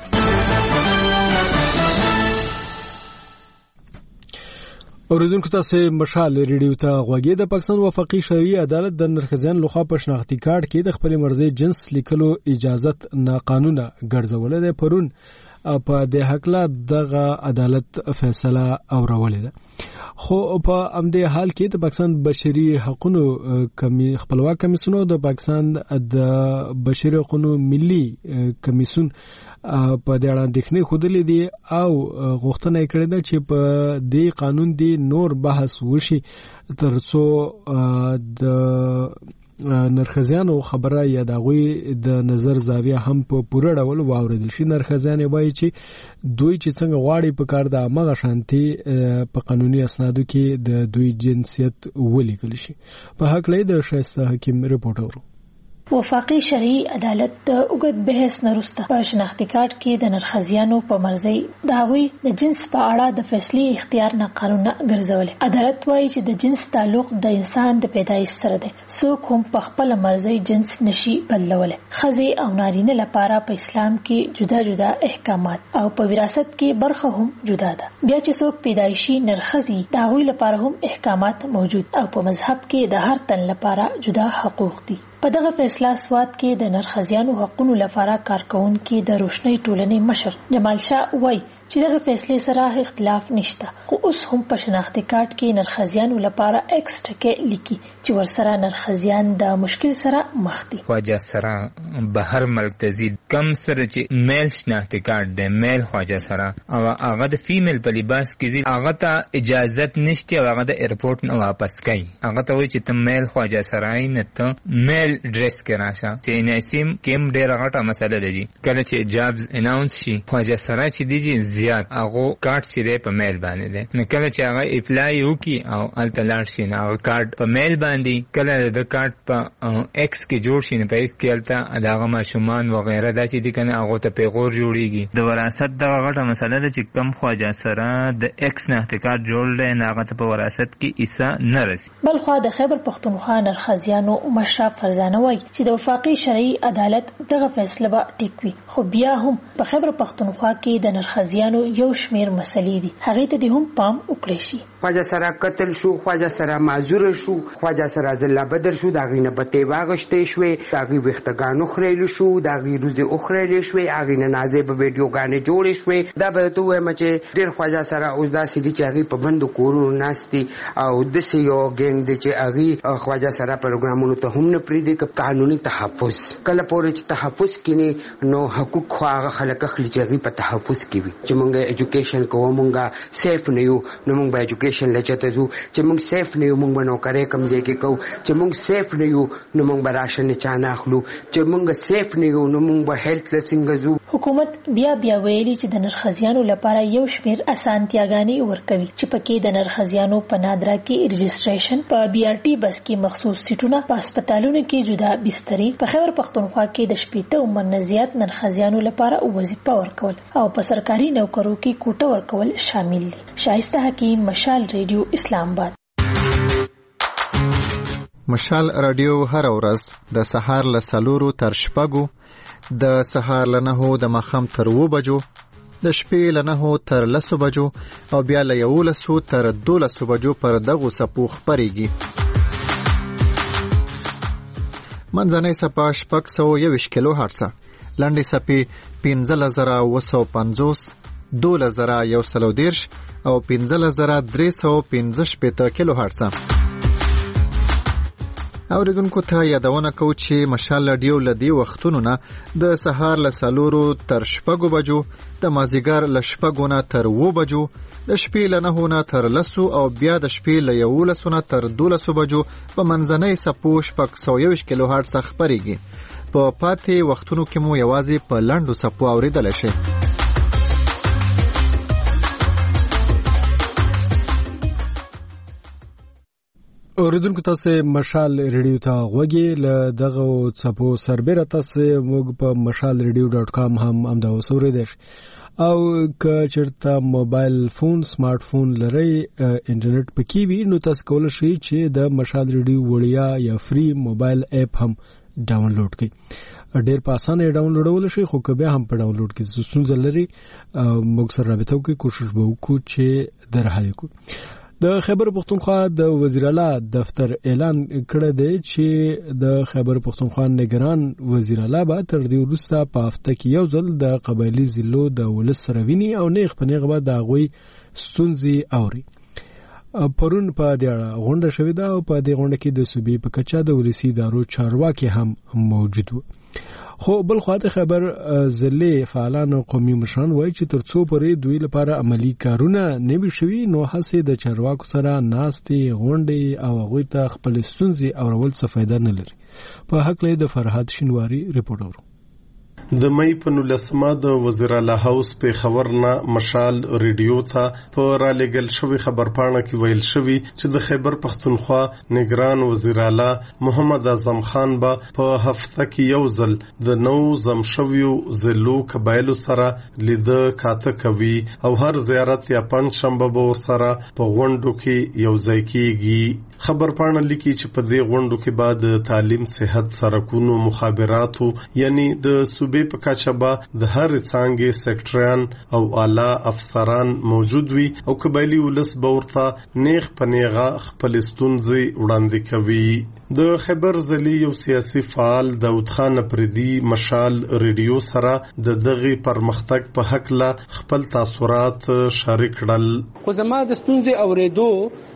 اوریدونکو تاسو مشال ریډیو ته غوږی. د پاکستان وفاقي شرعي عدالت د نرخزیان لخوا په شناختی کارت کې د خپل مرزي جنس لیکلو اجازت ناقانونه ګرځولې ده. پرون په د حقله دغه عدالت فیصله اورولې ده. خو په امدې حال کې د پاکستان بشري حقوقو خپلواک کمیسیون او د پاکستان د بشري حقوقو ملي کمیسیون په دې اړه اندېښنې خوده دي او غوښتنه یې کړې ده چې په دې قانون دی نور بحث وشي ترڅو د نرخزیانو خبره یا دغوی د نظر زاویه هم په پوره ډول واوریدل شي. نرخزیان وایي چې دوی چې څنګه غواړي په کار د مغه شانتي په قانوني اسنادو کې د دوی جنسیت ولیکل شي. په حق لید شایسته حکیم رپورټ اورو. وفاقي شرعي عدالت د اوږد بحث نرسته په شناختی کارت کې د نرخزیانو په مرزي داوی د جنس په اړه د فیصلې اختیار نه قانون ګرځول. عدالت وايي چې د جنس تعلق د انسان د پیدایش سره دی. څوک هم په خپل مرزي جنس نشي بدلول. خزي او نارینه لپاره په اسلام کې جدا جدا احکامات او په وراثت کې برخه هم جدا ده. بیا چې څوک پیدایشي نرخزي داوی لپاره هم احکامات موجود او په مذهب کې د هر تن لپاره جدا حقوق دي. په دغه فیصله سواد کې د نرخزیانو حقوقو لپاره کارکونکو د روشنی ټولنې مشر جمال شاه وایي چې دغه فیصله سره اختلاف نشته. خو اوس هم په شناختی کارت کې نرخزیانو لپاره ایکس ټکی لیکي چې ورسره نرخزیان د مشکل سره مخ دي. خواجه سره بهر ملک تزید کم سره چې میل شناختی کارت دی میل خواجه سره او هغه د فیمیل په لباس کې زی هغه ته اجازت نشته او هغه د ایرپورټ نه واپس کوي. هغه ته وایي چې ته میل خواجه سره نه ته میل ډریس کې راشه. چې نسیم کیم ډېر غټه مسله ده. کله چې جابز اناونس شي خواجه سره چې دی زیات هغه کارت سره په میل باندې ده. کله چې هغه اپلای وکي او التلار شي نه هغه کارت په میل باندې کله د کارت په ایکس کې جوړ شي نه په ایکس کې الته دغه ماشومان وغیرہ دا چې دي کنه هغه ته پیغور جوړیږي. د وراثت د غټه مسله ده چې کم خواجه سره د ایکس نه احتکار جوړ دی نه هغه په وراثت کې ایسا نه رسي. بل خو د خیبر پختونخوا نرخزیانو مشرف فرزانه وایي چې د وفاقي شرعي عدالت دغه فیصله به ټیک وي. خو بیا هم په خیبر پختونخوا کې د نرخزیانو خزیانو یو شمیر مسلې دي هغه ته هم پام وکړي شي. خواجه سره قتل شو، خواجه سره معذور شو، خواجه سره زله بدر شو، داغې نه بټې واغشتې شوې، داغې ویښتګان وخریلو شو، داغې روزې وخریلې شوې، هغې نه نازې به ویډیوګانې جوړې شوې. دا به ته ووایم چې ډېر خواجه سره اوس داسې دي چې هغې په بندو کورونو ناست دي او داسې یو ګینګ دی چې هغې خواجه سره پروګرامونو ته هم نه پرېږدي که قانوني تحفظ کله پورې چې تحفظ کینی نو حقوق خو هغه خلک اخلي چې هغې په تحفظ کې وي. چې مونږ ایجوکیشن کوو مونږ سیف نه یو نو مونږ به ایجوکیشن لچته ځو، چې مونږ سیف نه یو مونږ به نوکرۍ کوم ځای کې کوو، چې مونږ سیف نه یو نو مونږ به راشن چا نه اخلو، چې مونږ سیف نه یو نو مونږ به هیلث له څنګه ځو. حکومت بیا ویلي چې د نرخزیانو لپاره یو شمیر اسانتیاګانې ورکوي چې پکې د نرخزیانو په نادره کې رجسټریشن، په بي آر ټي بس کې مخصوص سیټونه، په هسپتالونو کې جدا بسترې، په خیبر پختونخوا کې د 80 عمر نه زیات نرخزیانو لپاره وظیفه ورکول او په سرکاري نوکرو کې کوټه ورکول شامل دي. شایسته حکیم، مشال ریډیو، اسلام آباد. مشال رادیو هر ورځ د سهار له 4 تر 6، د سهار له 9 د ماښام تر 2 بجو، د شپې له 9 تر 10 بجو او بیا له 11 تر 12 بجو پر دغو څپو خپرېږي. منځنۍ څپه 621 کیلو هرتزه، لنډې څپې 15950، 12130 او 15315 کیلو هرتزه. اوریدونکو ته یادونه کوو چې مشال رادیو له دې وختونو نه د سهار له 4 تر 6 بجو، د مازیګر له 6 نه تر 2 بجو، د شپې له 9 نه تر 10 او بیا د شپې له 11 نه تر 12 بجو په منځنۍ څپو 621 کیلو هرتز خپرېږي. په پاتې وختونو کې مو یوازې په لنډو څپو اوریدلی شئ. اوریدونکو تاسو مشال ریډیو ته غوږی له دغه څپو سربېره تاسو موږ په mashalradio.com هم امدا وسوریدئ او که چېرته موبایل فون سمارټ فون لرئ انټرنیټ پکې وي نو تاسو کولی شئ چې د مشال ریډیو وړیا یا فری موبایل اپ هم ډاونلوډ کړئ. ډېر په اسانه یې ډاونلوډول شي، خو که بیا هم په ډاونلوډ کې ستونزه لري موږ سره رابطه وکړئ، کوشش به وکړو چې درحل کړو. د خیبر پختونخوا د وزیر اعلی دفتر اعلان کړی دی چې د خیبر پختونخوا نگران وزیر اعلی به تر دې وروسته په هفته کې یو ځل د قبایلي ضلعو د ولس سره ویني او نیغ په نیغ به د هغوی ستونزې اوري. پرون په دې اړه غونډه شوې ده او په دې غونډه کې د صوبې په کچه د ولسي ادارو چارواکي هم موجود وو. خو بل خوا د خیبر ضلع فعالان او قومي مشران وایي چې تر څو پورې دوی لپاره عملی کارونه نه وي شوي نو هڅې د چارواکو سره ناستې غونډې او هغوی ته خپل ستونزې اورول څه فایده نه لري. په هکله د فرهاد شینواري رپورټ اورو. د مې په 19 د وزیر اعلی هاوس په خبر نه مشال ریډیو ته په را لګل شوی خبرپاڼه کې ویل شوی چې د خیبر پختونخوا نگران وزیر اعلی محمد اعظم خان به په هفته کې یو ځل د نو زم شویو ضلعو قبایلو سره لیده کاته کوي او هر زیارت یا پنځ شنبه به سره په غونډو کې یو ځای کیږي. خبرپاڼه لیکي چې په دې غونډو کې بعد تعلیم، صحت، سرکونو، مخابراتو یعنی د صوبې په کچه به د هر څانګې سیکټریان او اعلی افسران موجود وي او قبایلی ولس به ورته نیغ په نیغه خپل ستونزې وړاندې کوي. د خیبر ضلع یو سیاسي فعال داود خان پردي مشال ریډیو سره د دغه پرمختګ په حق لا خپل تاثرات شریک کړل. خو زما د ستونزې اوریدو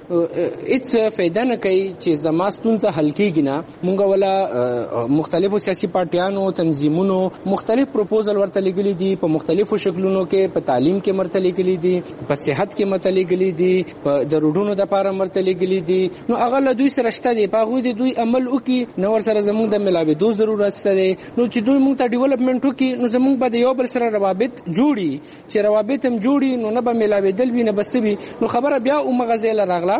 هیڅ فایده نه کوي چې زما ستونزه حل کیږي نه. مونږ ولا مختلفو سیاسي پارټیانو تنظیمونو مختلف پروپوزل ورته لګلي دي، په مختلفو شکلونو کې، په تعلیم کې مرته لګلي دي، په صحت کې مرته لګلي دي، په د روډونو د لپاره مرته لګلي دي. نو هغه له دوی سره شته دي، په هغوی د دوی عمل وکړي نو ور سره زموږ د ملاوېدو ضرورت شته دی. نو چې دوی موږ ته ډیولپمنټ وکړي نو زموږ به د یو بل سره روابط جوړي، چې روابط هم جوړي نو نه به ملاوېدل وي نه به څه وي. نو خبره بیا اومغه ځای له راغله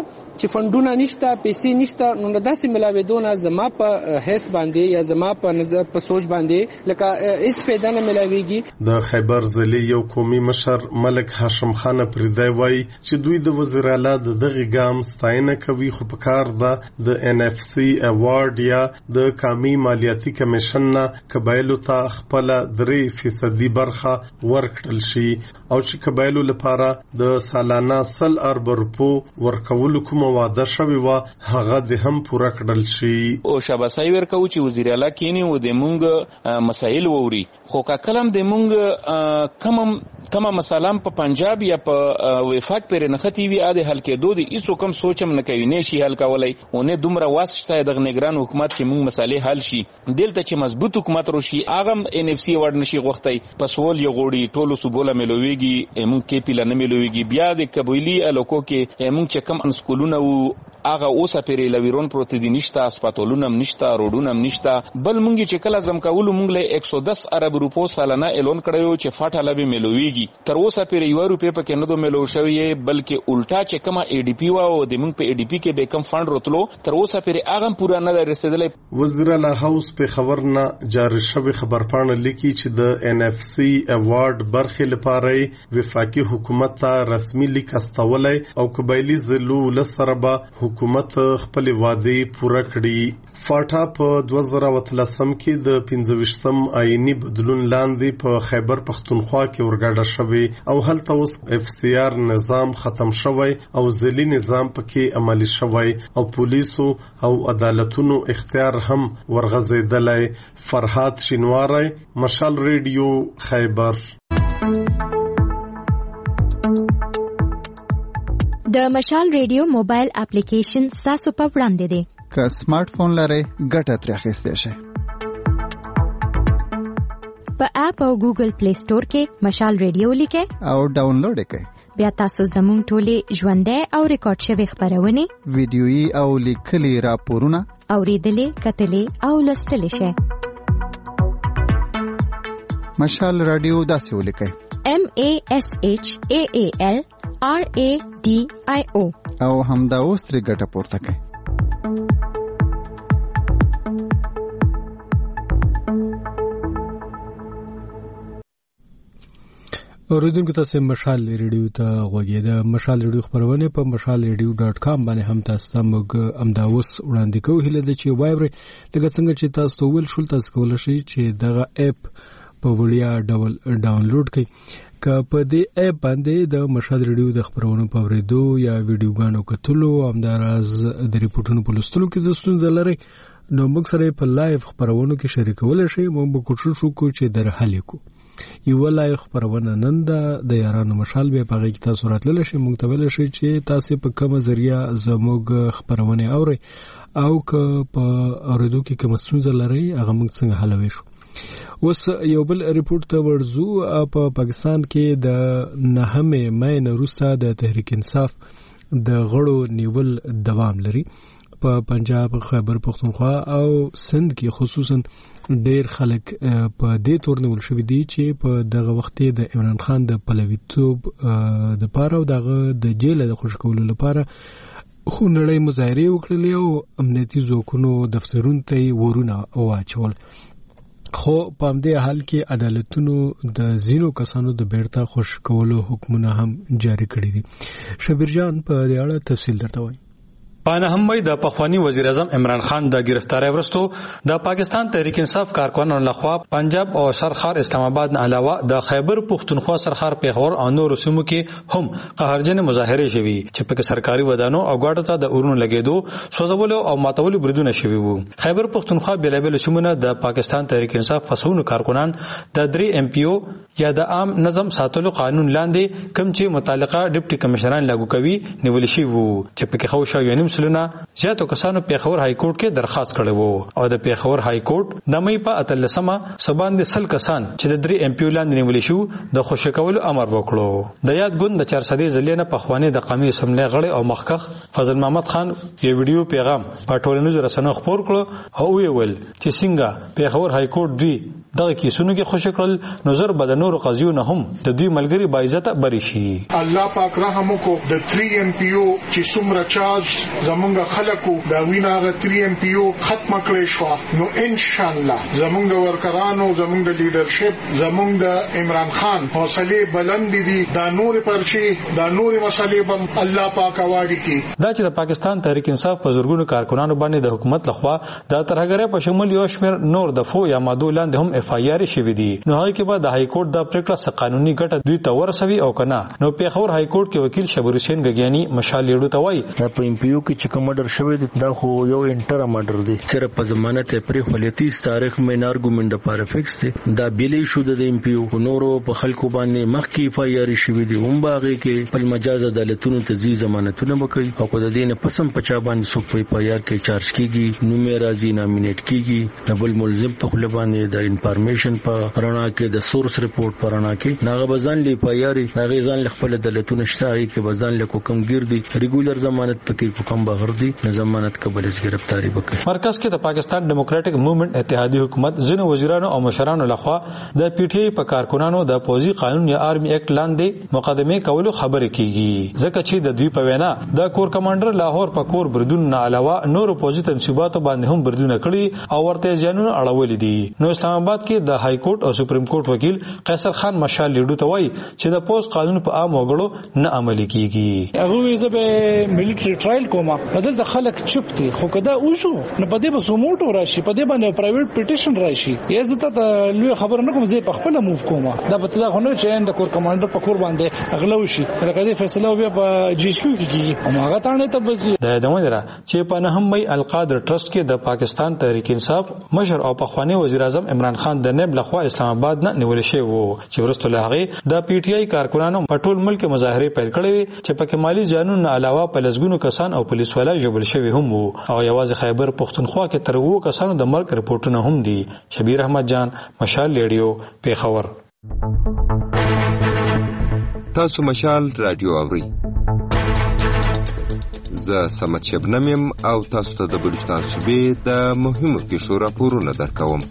چې فندونه نشته پیسې نشته نو داسې ملاویدونه زما په حس باندې یا زما په سوچ باندې لکه هیڅ فایده نه ملاویږي. د خیبر ضلع یو قومي مشر ملک هاشم خان پریدای وایي چې دوی د وزیر اعلی د دغه ګام ستاینه کوي خو په کار ده د NFC ایوارډ یا د قومي مالیاتي کمیشن نه قبایلو ته خپل 3% برخه ورکړل شي او چې قبایلو لپاره د سالانه 100 ارب روپو ورکولو کوم وعده شوی و هغه د هم پوره کړل شي. او شاباسای ورکو چې وزیر اعلی کینی و د مونږ مسائل ووري خو کلم د مونږ کم مسالم په پنجاب یا په وفاق پر نختی وی اده حل کې دوی ایسو کم سوچم نه کوي نه شي حل کولای او نه دومره واسطه د نگران حکومت چې مونږ مسالې حل شي دلته چې مضبوط حکومت روشي اغم NFC ورډ نشي غوښتي پسول یو غوړي ټولو سبوله ملويږي مونږ کې پیل نه ملويږي بیا د قبيلي الکو کې مونږ چې کم انسکولونه او هغه اوسه پرې لویرون پروت دي نشته اسپاتولونه نشته روډونه نشته بل مونږ چې کله زم کول مونږ له 110 ارب روپو سالانه اعلان کړو چې فاټه لبي ملويږي تر اوسه پرې یو روپې پکې نه دو ملو شوی بلکې الټا چې کما ADP او د مونږ په ADP کې به کم فند راتلو تر اوسه پرې هغه پورا نه رسیدلې. وزیر اعلی هاوس په خبر نه جاری شوی خبرپاڼه لیکي چې د NFC ایوارډ برخه لپاره وفاقي حکومت ته رسمي لیک استولای او قبایلی ضلعو لسربه حکومت خپل وعده پوره کړي. فاټا په 2013 کې د 15م آئینی بدلون لاندې په خیبر پختونخوا کې ورګډه شوی او هلته اوس FCR نظام ختم شوی او ضلعي نظام پکې عملی شوی او پولیسو او عدالتونو اختیار هم ورغزیدلای. فرحات شینواری، مشال ریډیو، خیبر. د مشال ریډیو موبایل اپلیکیشن تاسو په وړاندې دی. که سمارټ فون لرئ ګټه ترې اخیستی شئ. په اپ او ګوګل پلی سٹور کې مشال ریډیو لیکئ او ډاونلوډ کړئ. بیا تاسو زموږ ټولې ژوندۍ او ریکارډ شوي خبرونه ویډیويي او لیکلي راپورونه اوریدلې کتلې او لوستلې شئ. مشال رادیو داسې ولیکئ MASHAAL RADIO او همدا اوس ترې ګټه پورته کړئ. اوریدونکو تاسو مشال ریډیو ته غوږی د مشال ریډیو خبرونه په mashalradio.com باندې هم تاسو موږ امداوس وړاندې کوو. هله د چې وایبر لکه څنګه چې تاسو ول شول تاسو کولای شئ چې دغه اپ په وړیا ډول ډاونلوډ کړئ. که په دې اپ باندې د مشال ریډیو د خبرونو په اوریدو یا ویډیوګانو کتلو همداراز د ریپورتونو په لوستلو کې ستونزه لرئ نو موږ سره په لایو خبرونو کې شریکول شئ. موږ به کوشش وکړو چې در حل کو یو لایو خبرونه نن د یارانو مشال به په غي تاسو راتلل شي. موږ ته ویل شي چې تاسو په کومه ذریعہ زموږ خبرونه اوري او که په اوریدو کې کوم ستونزه لرئ هغه موږ څنګه حلوي شو. اوس یو بل ریپورت ته ورزو. په پاکستان کې د 9 مې نه وروسته د تحریک انصاف د غړو نیول دوام لري. په پنجاب، خیبر پختونخوا او سند کې خصوصا ډېر خلک په دې تور نیول شوي دي چې په دغه وخت د عمران خان د پلویتوب د پاره او دغه د جیل د خوشی کولو لپاره خو نړۍ مظاهره وکړلې او امنیتي ځواکونو دفترونو ته ورونه واچول. خو په همدې حال کې عدالتونو د زینو کسانو د بیرته خوش کولو حکمونه هم جاری کړي دي. شبیر جان په دې اړه تفصیل درته وایي. پانه هم د پخوانی وزیر اعظم عمران خان د گرفتاری ورستو د پاکستان تحریک انصاف کارکنانو لخوا پنجاب او سرخار اسلام آباد نه علاوه د خیبر پختونخوا سرخار پیښور او نور سیمو کې هم قهرجن مظاهره شوي چې په سرکاري ودانو او ګاډو ته د اورونو لګیدو سوځولو او ماتولو بریدونه شوي وو. خیبر پختونخوا بلابل سیمونه د پاکستان تحریک انصاف فسونو کارکنان د 3 MPO یا د عام نظم ساتلو قانون لاندې کوم چې متعلقه ډیپټي کمشنران لاګو کوي نیول شي وو چې په خوښه یونیم سلنه زیاتو کسانو پیښور های کورټ کې درخواست کړی وو او د پیښور های کورټ د مې په 13مه سباند سل کسان چې د 3 ایم پی لاندې نیول شو د خوشی کولو امر وکړو. د یاد ګوند د 400 ځلینه په خوانې د قومي اسمبلی غړي او مخکخ فضل محمد خان یو ویډیو پیغام په ټولنیزو رسنیو خپور کړ او ویل چې څنګه پیښور های کورټ دوی دغه کیسونو کې خوشی کړل نظر بد نور قضیو نه هم د دوی ملګری باعزت بری شي. الله پاک رحم وکړو د 3 ایم پی او چې څومره چارج زمونږ خلکو دا ویناغه 3 ایم پی او ختم کړی شو نو ان شاء الله زمونږ ورکرانو زمونږ لیدرشپ زمونږ د عمران خان حوصله بلند دي دا نور پرچی دا نور مسالې بم الله پاک اواري کی. دا چې د پاکستان تحریک انصاف په زورګونو کارکونانو باندې د حکومت لخوا د ترهګرۍ په شمول یو شمېر نور دفعو یا مادو لاندې هم اف آی آر شوی دي نو هغه کې به د های کورټ د پریکړه څخه قانوني ګټه دوی ته ورسوي او کنه. نو پیښور های کورټ کې وکیل شبیر حسین غګیانی مشال لیډو ته وایي په ایم پی یو کې چې کوم مارډر شوی دی دا خو یو انټر مارډر دی صرف په ضمانت پرې خو 30 تاریخ مې نارګومنت لپاره فکس دی دا بیلې شو د ایم پی یو نورو په خلکو باندې مخکې اف آی آر شوی دی هم باغې کې په مجاز عدالتونو ته ځي ضمانتونه وکړي او کو د دې نه پسم پچا باندې څوک په اف آی آر کې چارج کیږي نو مې راځي نامینیټ کیږي ډبل ملزم په خپل باندې د انفارمیشن په رڼا کې د سورس ریپورت په رڼا کې ناغه بزن لې پایاري هغه ځان خپل عدالتونه شته کې بزن له کوم ګردي ریګولر ضمانت پکې کوم بغیر دي نه ضمانت قبل از گرفتاری وکړي. مرکز کې د پاکستان ډیموکراټک موومېنټ اتحادیه حکومت ځینو وزیرانو او مشرانو لخوا د پی ټی آی په کارکونانو د پوزي قانون یا آرمي ایکټ لاندې مقدمه کولو خبرې کیږي ځکه چې د دوی په وینا د کور کمانډر لاهور په کور بردون نه علاوه نور پوزي تنصیباتو باندې هم بردونه کړي او ورته ځانونه اړولې دي. نو اسلام آباد کې د های کورټ او سپریم کورټ وکیل قیصر خان مشال لیډو ته وایي چې د پوز قانون په عام وګړو نه عملي کیږي. هغه زه به ملټری ټرایل کوم بدل د خلک چپ دي خو کدا وشو نه پدې به سوموټو راشي پدې باندې پرایویټ پټیشن راشي یا زه ته لوی خبر نه کوم زه په خپل موف کوم دا به دا غوڼه چې د کور کمانډر په کور باندې اغلو شي لکه دې فیصله بیا په جی ایچ کیو کې کیږي او هغه تانه ته بزي د دمو درا چې په نهم مې القادر ټرست کې د پاکستان تحریک انصاف مشر او پخوانی وزیر اعظم عمران خان د نائب لخوا اسلام آباد نه نیول شوی وو چې ورسته لاغي د پی ټی آی کارکونانو په ټول ملک مظاهره پیل کړې چې په کمالي قانون علاوه په لسګونو کسان او پولیس والا جوړ شوی هم وو او یوازې خیبر پختونخوا کې تر وو کسانو د مرګ رپورټونه هم دي. شبیر احمد جان مشال ریډیو پیښور. تاسو مشال رادیو اورئ زه سمت شبنم يم او تاسو ته د بلوچستان صوبې د مهمو پیښو راپورونه درکوم.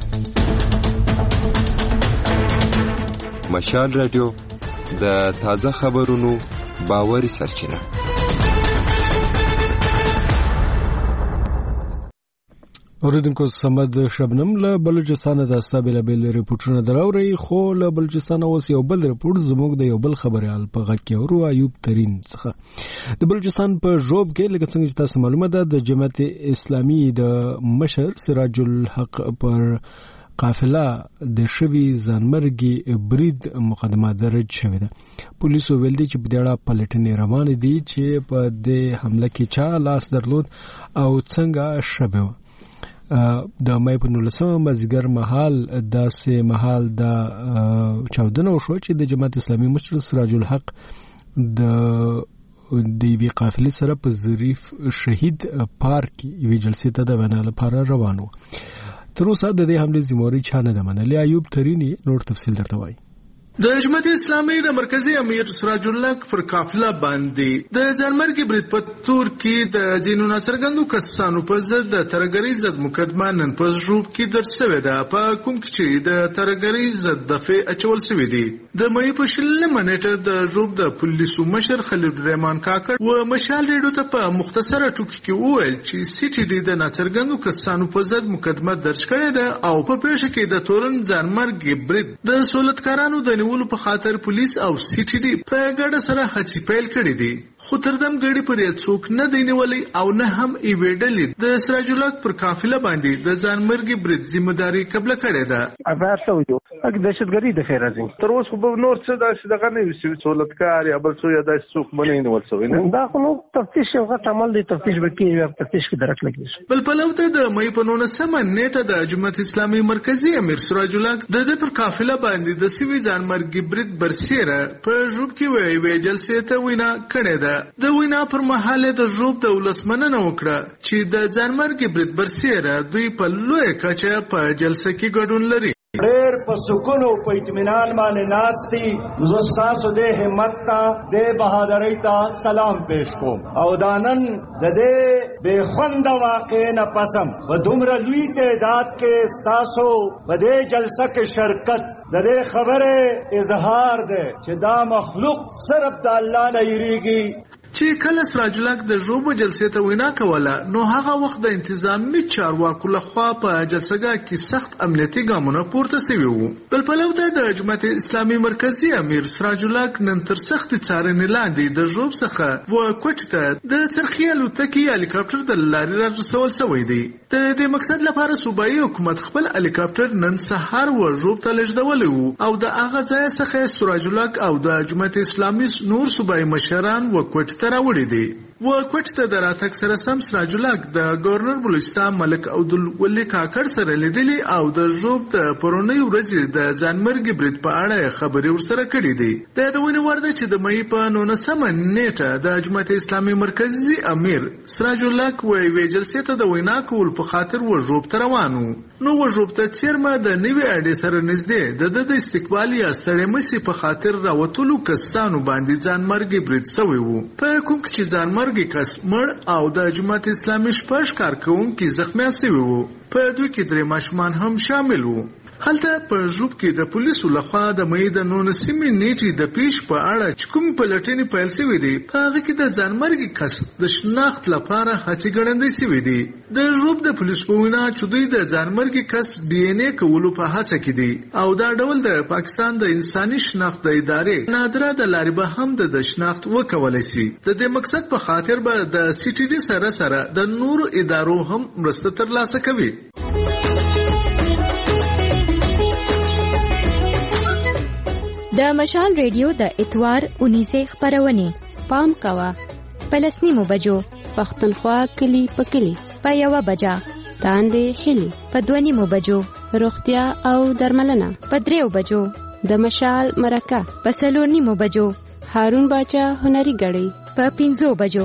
مشال رادیو د تازه خبرونو باوري سرچینه. اوریدونکو سمد شبنم له بلوچستان د استابل بل ریپورتونه دراوري خو له بلوچستان اوس یو بل ریپورت زموږ د یو بل خبريال په غږ کې ورو ایوب ترين څخه د بلوچستان په جوب کې لکه څنګه چې تاسو معلومه ده د جماعت اسلامي د مشر سراج الحق پر قافله د شوی ځانمرګي برید مقدمه درج شوې ده. پولیسو ویل دي چې په دې اړه پلټنې روان دي چې په دې حمله کې چا لاس درلود او څنګه شوه. د مې په 19 مازیګر مهال داسې مهال د چاودنه وشو چې د جماعت اسلامي مشر سراج الحق د وی قافلې سره په ظریف شهید پارک یوې جلسې ته د وینا لپاره روانو. تر اوسه د دې حملې ذمہواری چا نه ده منلې. ایوب ترینی نور تفصیل درته وایي. د جماعت اسلامي د مرکزی امیر سراج الحق پر قافله باندې د ځانمرګي برید په تور کې د ځینو ناڅرګندو کسانو په ضد د ترهګرۍ ضد مقدمه نن په ژوب کې درج شوې ده په کوم کې چې د ترهګرۍ ضد دفع اچول شوې دي. د مې په 16 نیټه د ژوب د پولیسو مشر خلیل الرحمن کاکړ و مشال ریډیو ته په مختصره ټوکی کې وویل چې سی ټي ډي د ناڅرګندو کسانو په ضد مقدمه درج کړې ده او په پیښه کې د تورن ځانمرګي برید د سہولتکارانو د نیولو په خاطر پولیس او سی ټي ډي په ګډه سره هڅې پیل کړې دي خو تر دم ګړي پر څوک نه دی نیولې او نه هم ایویډلې د سراج الحق پر قافله باندې د ځانمرګي برید ځمېداري قبل کړې ده. ابار څه وجو اګ دهشتګری د خیر راځي تر اوسه په نور څه دغه نه وي سہولتکار یا بل څه یا د څوک باندې نیول شوی نه دا خو نو تفتیش یو غټ عمل دی تفتیش وکړي یا تفتیش کې درک لګي. بل پلوته د مې په 19 نیټه د جماعت اسلامي مرکزی امیر سراج الحق د پر قافله باندې د سوي ځانمرګي برید برسیره په ژوب کې وی جلسې ته وینا کړې ده وکړه. د وینا پر مهال د ژوب د ولسمنه وکړه چې د ځانمرګي برید برسېره دوی په لوی کچه په جلسه کې ګډون لري. ډېر په سکون او په اطمینان باندې ناستي زه ستاسو د همت ته د بهادرۍ ته سلام پیش کوم او دا نن د دې بې خونده واقعې نه پسم په دومره لوی تعداد کې ستاسو په دې جلسه کې شرکت د دې خبرې اظهار دی چې دا مخلوق صرف د الله نه یریږي. چې کله سراج الحق د ژوبو جلسې ته وینا کوله نو هغه وخت د انتظامی چارواکو لخوا په جلسهګاه کې سخت امنیتي ګامونه پورته شوي وو. بل پلو ته د جماعت اسلامي مرکزی امیر سراج الحق نن تر سخت څارنې لاندې د ژوب څخه و کوټ ته د څرخي الوتکې هلیکاپټر د لارې را رسول شوی دی. د دې مقصد لپاره صوبایي حکومت خپل هلیکاپټر نن سهار و ژوب ته لېږدولی وو او د هغه ځای څخه سراج الحق او د جماعت اسلامي نور صوبایي مشران و کوټ تراوړي دي. و کوټ ته د راتګ سره سم سراج الحق د گورنر بلوچستان ملک عبدالولي کاکړ سره لیدلی او د ژوب د پرونۍ ورځې د ځانمرګي برید په اړه خبرې ورسره کړې دي. د ونې ورده چې د مې په 19 نیټه د جماعت اسلامي مرکزی امیر سراج الحق وی جلسې ته د وینا کول په خاطر و ژوب ته روانو. نو و ژوب ته چیرمه د نوي اډې سره نږدې د استقبال یا ستړې مسي په خاطر راوتلو کسانو باندې ځانمرګي برید شوی وو. په کوم چې ځانمرګي کس مړ او د جماعت اسلامي شپږ کارکونکي زخمیان شوي وو. په دوی کې 3 ماشومان هم شامل وو. هلته په ژوب کې د پولیسو لخوا د مې د 19 نیټې د پیش په اړه چې کوم پلټنې پیل شوې دي په هغه کې د ځانمرګي کس د شناخت لپاره هڅې ګړندې شوې دي. د ژوب د پولیسو په وینا چې دوی د ځانمرګي کس ډي ان اے کولو په هڅه کې دي او دا ډول د پاکستان د انساني شناخت د ادارې نادره د لارې به هم د شناخت وکولای شي. د دې مقصد په خاطر به د سی ټي ډي سره د نورو ادارو هم مرسته ترلاسه کوي. د مشال ریډیو د اتوار 19 خبرونه پام کوا پلسنیمو بجو پختونخوا کلی په کلی په 1 بجا تاندې خلی په 2 بجو روغتیا او درملنه په 3 بجو د مشال مرکه په 4 بجو هارون باچا هنري غړي په 5 بجو.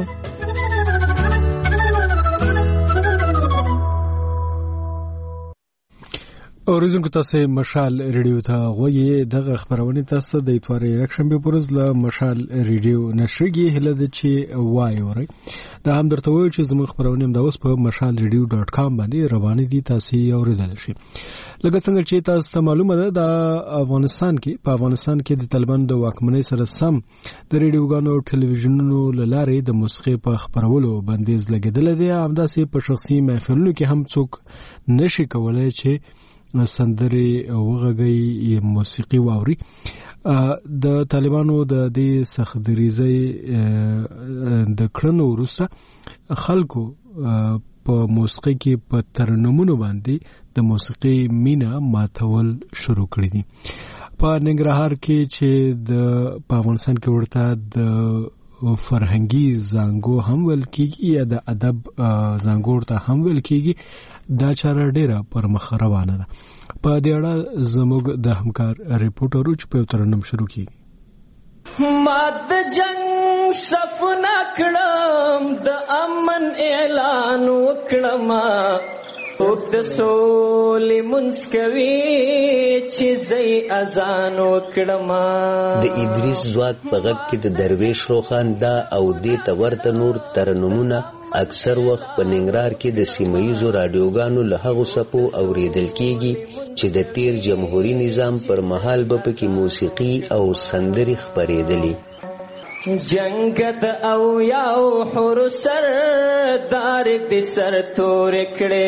اوریدونکو تاسو مشال ریډیو ته غوږی دغه خبرونه تاسو د اتوار یکشنبه پرز له مشال ریډیو نشریږي هله د چی وای اوري دا هم درته وایي چې زموږ خبرونه د اوس په mashalradio.com باندې روانه دي تاسو اوریدل شي. لکه څنګه چې تاسو معلومه ده د افغانستان کې د طالبان د واکمنۍ سره سم د ریډیوګانو او ټلویزیونونو لاره د موسیقي په خبرولو بندیز لګیدل دي. همداسې په شخصي محفلونو کې هم څوک نشي کولای چې سندري وغږی موسیقي واوري. د طالبانو د دې سختدریزي د کړنو وروسته خلکو په موسیقي کې په ترنمونو باندې د موسیقي مینا ماتول شروع کړی دي. په ننګرهار کې چې په افغانستان کې ورته د فرهنګي زانګو هم ویل کېږي یا د ادب زانګو ورته هم ویل کېږي. دا چاره ډیره پر مخ روانه ده. په دې اړه زموږ د همکار ریپورټرو چې په ترنم شروع کیږي. ماد جنگ صفنا کړم د امن اعلان وکړم او د سولې منسکوي چې زئی اذان وکړم. د ادریس ځواک په غږ کې د درویش روخان دا او دې تورته نور ترنمونه اکثر وخت په ننګرهار کې د سیمایي رادیوګانو له هغو څپو اوریدل کیږي چې د تیر جمهوریت نظام پر مهال به پکې موسیقي او سندري خپرېدلې. جنگت او یاو حور سردار د سر تور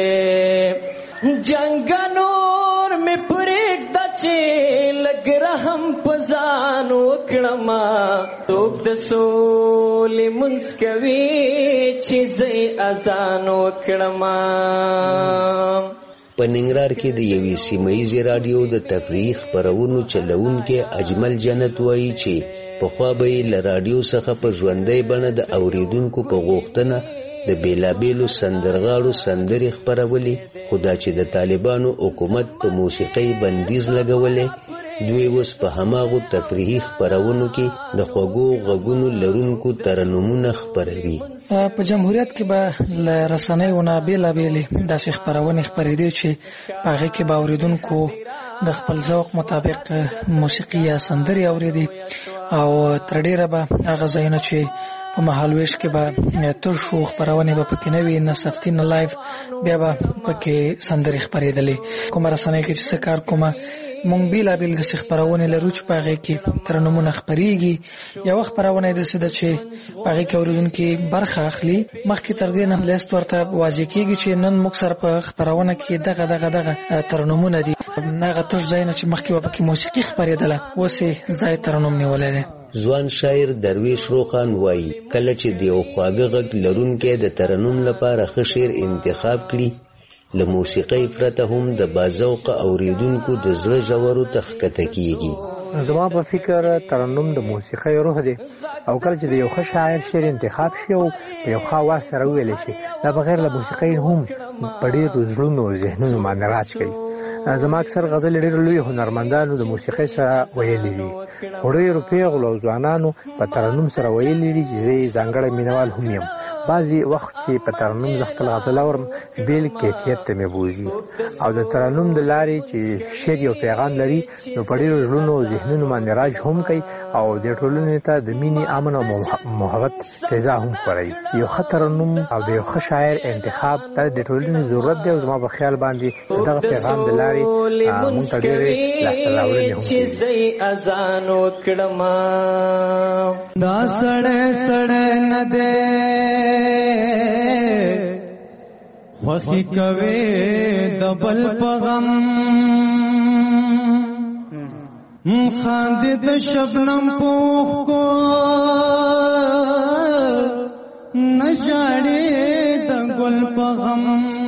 کړي جنگ نور می پرېګ د چې لګ رحم پزان وکړم توپ د سولې منسکوي چې زئی اذان وکړم. په ننګرهار کې د یوې سیمایي رادیو د تفریح خبرونو چلونکي اجمل جنت وایي چې پخوا به یې له رادیو څخه په ژوندۍ بڼه د اوریدونکو په غوښتنه د بیلابیلو سندرغاړو سندرې خپرولې، خو دا چې د طالبانو حکومت په موسیقۍ بندیز لګولې، دوی اوس په هماغو تفریحي خپرونو کې د خوږو غږونو لرونکو ترنمونه خپروي. په جمهوریت کې به له رسنیو نه بیلابیلې داسې خپرونې خپرېدې چې په هغې کې به اورېدونکو د خپل ذوق مطابق موسیقي یا سندرې اورېدې، او تر ډېره به هغه ځایونه چې په مهالویش کې به ترشو خپرونې به پکې نه وي، نه سفتي نه لایف، بیا به پکې سندرې خپرېدلې. کومه رسنۍ کې چې څه کار کومه مونږ بیلابیل داسې خپرونې لرو چې په هغې کې ترنمونه خپرېږي. یوه خپرونه یې داسې ده چې په هغې کې اورېدونکي برخه اخلي، مخکې تر دې نه لیست ورته واضح کېږي چې نن موږ سره په خپرونه کې دغه ترنمونه دي. هغه تش ځایونه چې مخکې به پکې موسیقي خپرېدله، اوس یې ځای ترنم نیولی دی. ځوان شاعر درویش روخان وایي کله چې د یو خواږه غږ لرونکی د ترنم لپاره ښه شعر انتخاب کړي، له موسیقۍ پرته هم د باذوقه اوریدونکو د زړه ژورو ته ښکته کیږي. زما په فکر ترنم د موسیقۍ روح دی، او کله چې د یو ښه شاعر شعر انتخاب شي او په یو ښه اواز سره وویلی شي، دا بغیر له موسیقۍ هم په ډېرو زړونو او ذهنونو باندې راج کوي. زما اکثر غزلې ډېرو لوی هنرمندانو د موسیقۍ سره ویلي دي، خو ډېرو پیغلو او ځوانانو په ترنم سره ویلي دي چې زه یې ځانګړی مینوال هم یم. بعضې وخت چې په ترنم زه خپل غزل اورم، بیل کیفیت ته مې بوځي، او د ترنم د لارې چې شعر یو پیغام لري، نو په ډېرو زړونو او ذهنونو باندې راج هم کوي، او د ټولنې ته د مینې، امن او محبت فضا هم خپروي. یو ښه ترنم او د یو ښه شاعر انتخاب دا د ټولنې ضرورت دی، او زما په خیال باندې دغه پیغام د لارې مونږ ته ډېرې لاسته راوړنې هم کوي. دا سړی نه دی خوخی کوي د بل په غم، خاندې د شبنم پوخ کو نه ژاړې د ګل په غم.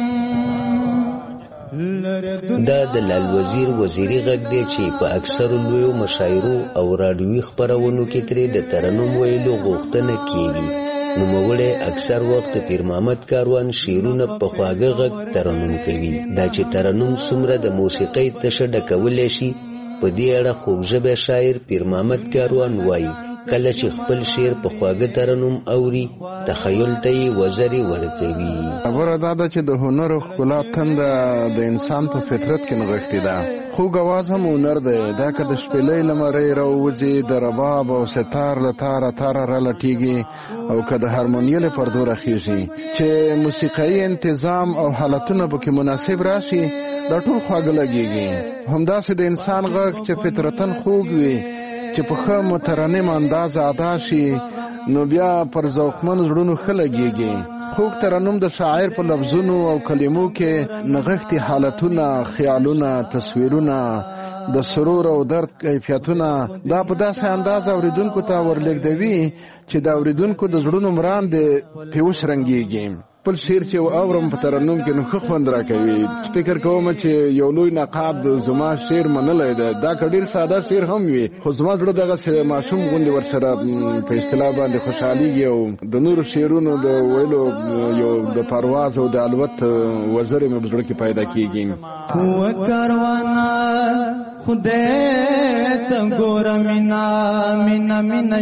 دا د لال وزیر وزیری غږ دی چې په اکثرو لویو مشاعرو او راډیوي خپرونو کې ترې د ترنم ویلو غوښتنه کیږي. نوموړی اکثر وخت پیر محمد کاروان شعرونه په خواږه غږ ترنم کوي. دا چې ترنم څومره د موسیقۍ تشه ډکولی شي، په دې اړه خوږژبی شاعر پیر محمد کاروان وایي کله چې خپل شعر په خواږه ترنم اوري، تخیل ته یې وزرې ورکوي. خبره دا ده چې د هنر ښکلا تنده د انسان په فطرت کې نغښتې ده. خوږ اواز هم هنر دی، دا که د شپېلۍ له مرۍ راووځي، د رباب او ستار له تاره رالټېږي، او که د هارمونیې له پردو راخېږي، چې موسیقایي انتظام او حالتونه پکې مناسب راشي، دا ټول خواږه لګېږي. همداسې د انسان غږ چې فطرتاً خوږ وي، چې په ښه مترنم انداز ادا شي، نو بیا پر ذوقمن زړونو ښه لګېږي. خوږ ترنم د شاعر په لفظونو او کلمو کې نغښتي حالتونه، خیالونه، تصویرونه، د سرور او درد کیفیتونه، دا په داسې انداز اوریدونکو ته ورلېږدوي چې د اوریدونکو د زړونو مراندې پې وشرنګېږي. خپل شعر چې اورم په ترنم کې نو ښه خوند راکوي. فکر کوم چې یو لوی نقاد زما شعر منلی دی، دا که ډېر ساده شعر هم وي، خو زما زړه دغسې ماشوم غوندې ورسره په اصطلاح باندې خوشحالېږي، او د نورو شعرونو د ویلو یو د پرواز او د الوت وزرې مې په زړه کې پیدا کېږي. کاروانه خدای ته ګوره مینا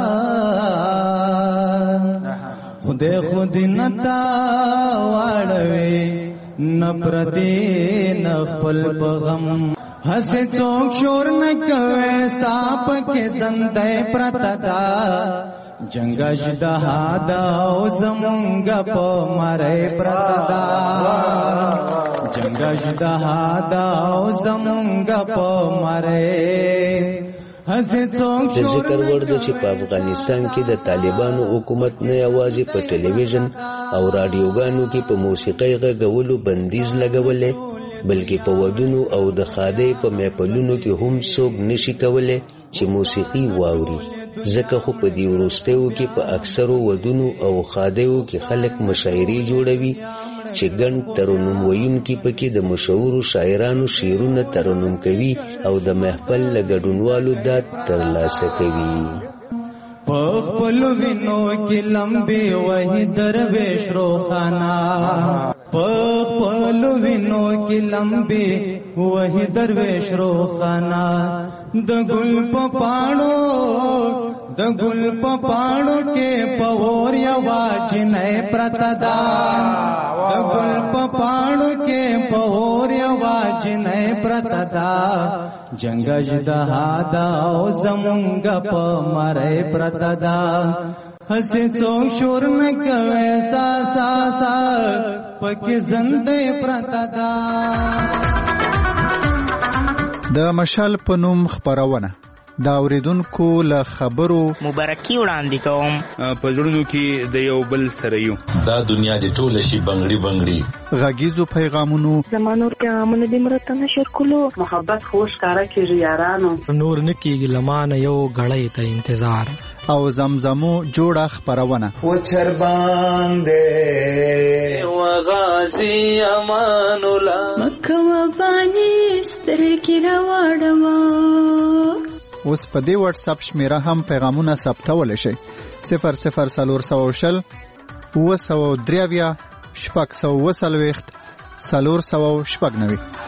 شان، خدای نتا واړوي نه پردي نه خپل په غم، هسې څوک شور نه کوي ستا پکې زندۍ پرته ده، جنګ اژدها ده او زمونږ په مرۍ پرته ده، جنګ اژدها ده او زمونږ په مرۍ. د ذکر وړ ده چې په افغانستان کې د طالبانو حکومت نه یوازې په ټلویزیون او راډیوګانو کې په موسیقۍ غږولو بندیز لګولی، بلکې په ودونو او د ښادۍ په محفلونو کې هم څوک نشي کولی چې موسیقي واوري. ځکه خو په دې وروستیو کې په اکثرو ودونو او ښادیو کې خلک مشاعرې جوړوي چې ګڼ ترنم ویونکي پکې د مشهورو شاعرانو شعرونه ترنم کوي او د محفل له ګډونوالو داد ترلاسه کوي. پخپل وینو کې لمبي وای درویش روخانا پخپل وینو کې لمبي وای درویش روخانا د ګل په پاڼو کې پور یواج نه پرتدا د ګل په پاڼو کې پور یواج نه پرتدا جنگ اجدها او زمونږ په مړې پرتدا هسې څوک شور نه کوي سا سا سا پکې زندې پرتدا. د مشال په نوم خبرونه دا اوریدونکو له خبرو مبارکي وړاندې کوم. په زړونو کې د یو بل سره یو دا دنیا د ټول شي بنگړي بنگړي غږیزو پیغامونو زمانور پیغامونه د مرته نشر کولو محبت خوش کارا کیږي یارانو نور نکیږي لمانه یو غړې ته انتظار او زمزمو جوړه خبرونه و چرباندې و غازی امان الله مکه و بانی سترګې راوړما. اوس په دې واتس اپ شمیره هم پیغامونه ثبتول شي 00440 903 440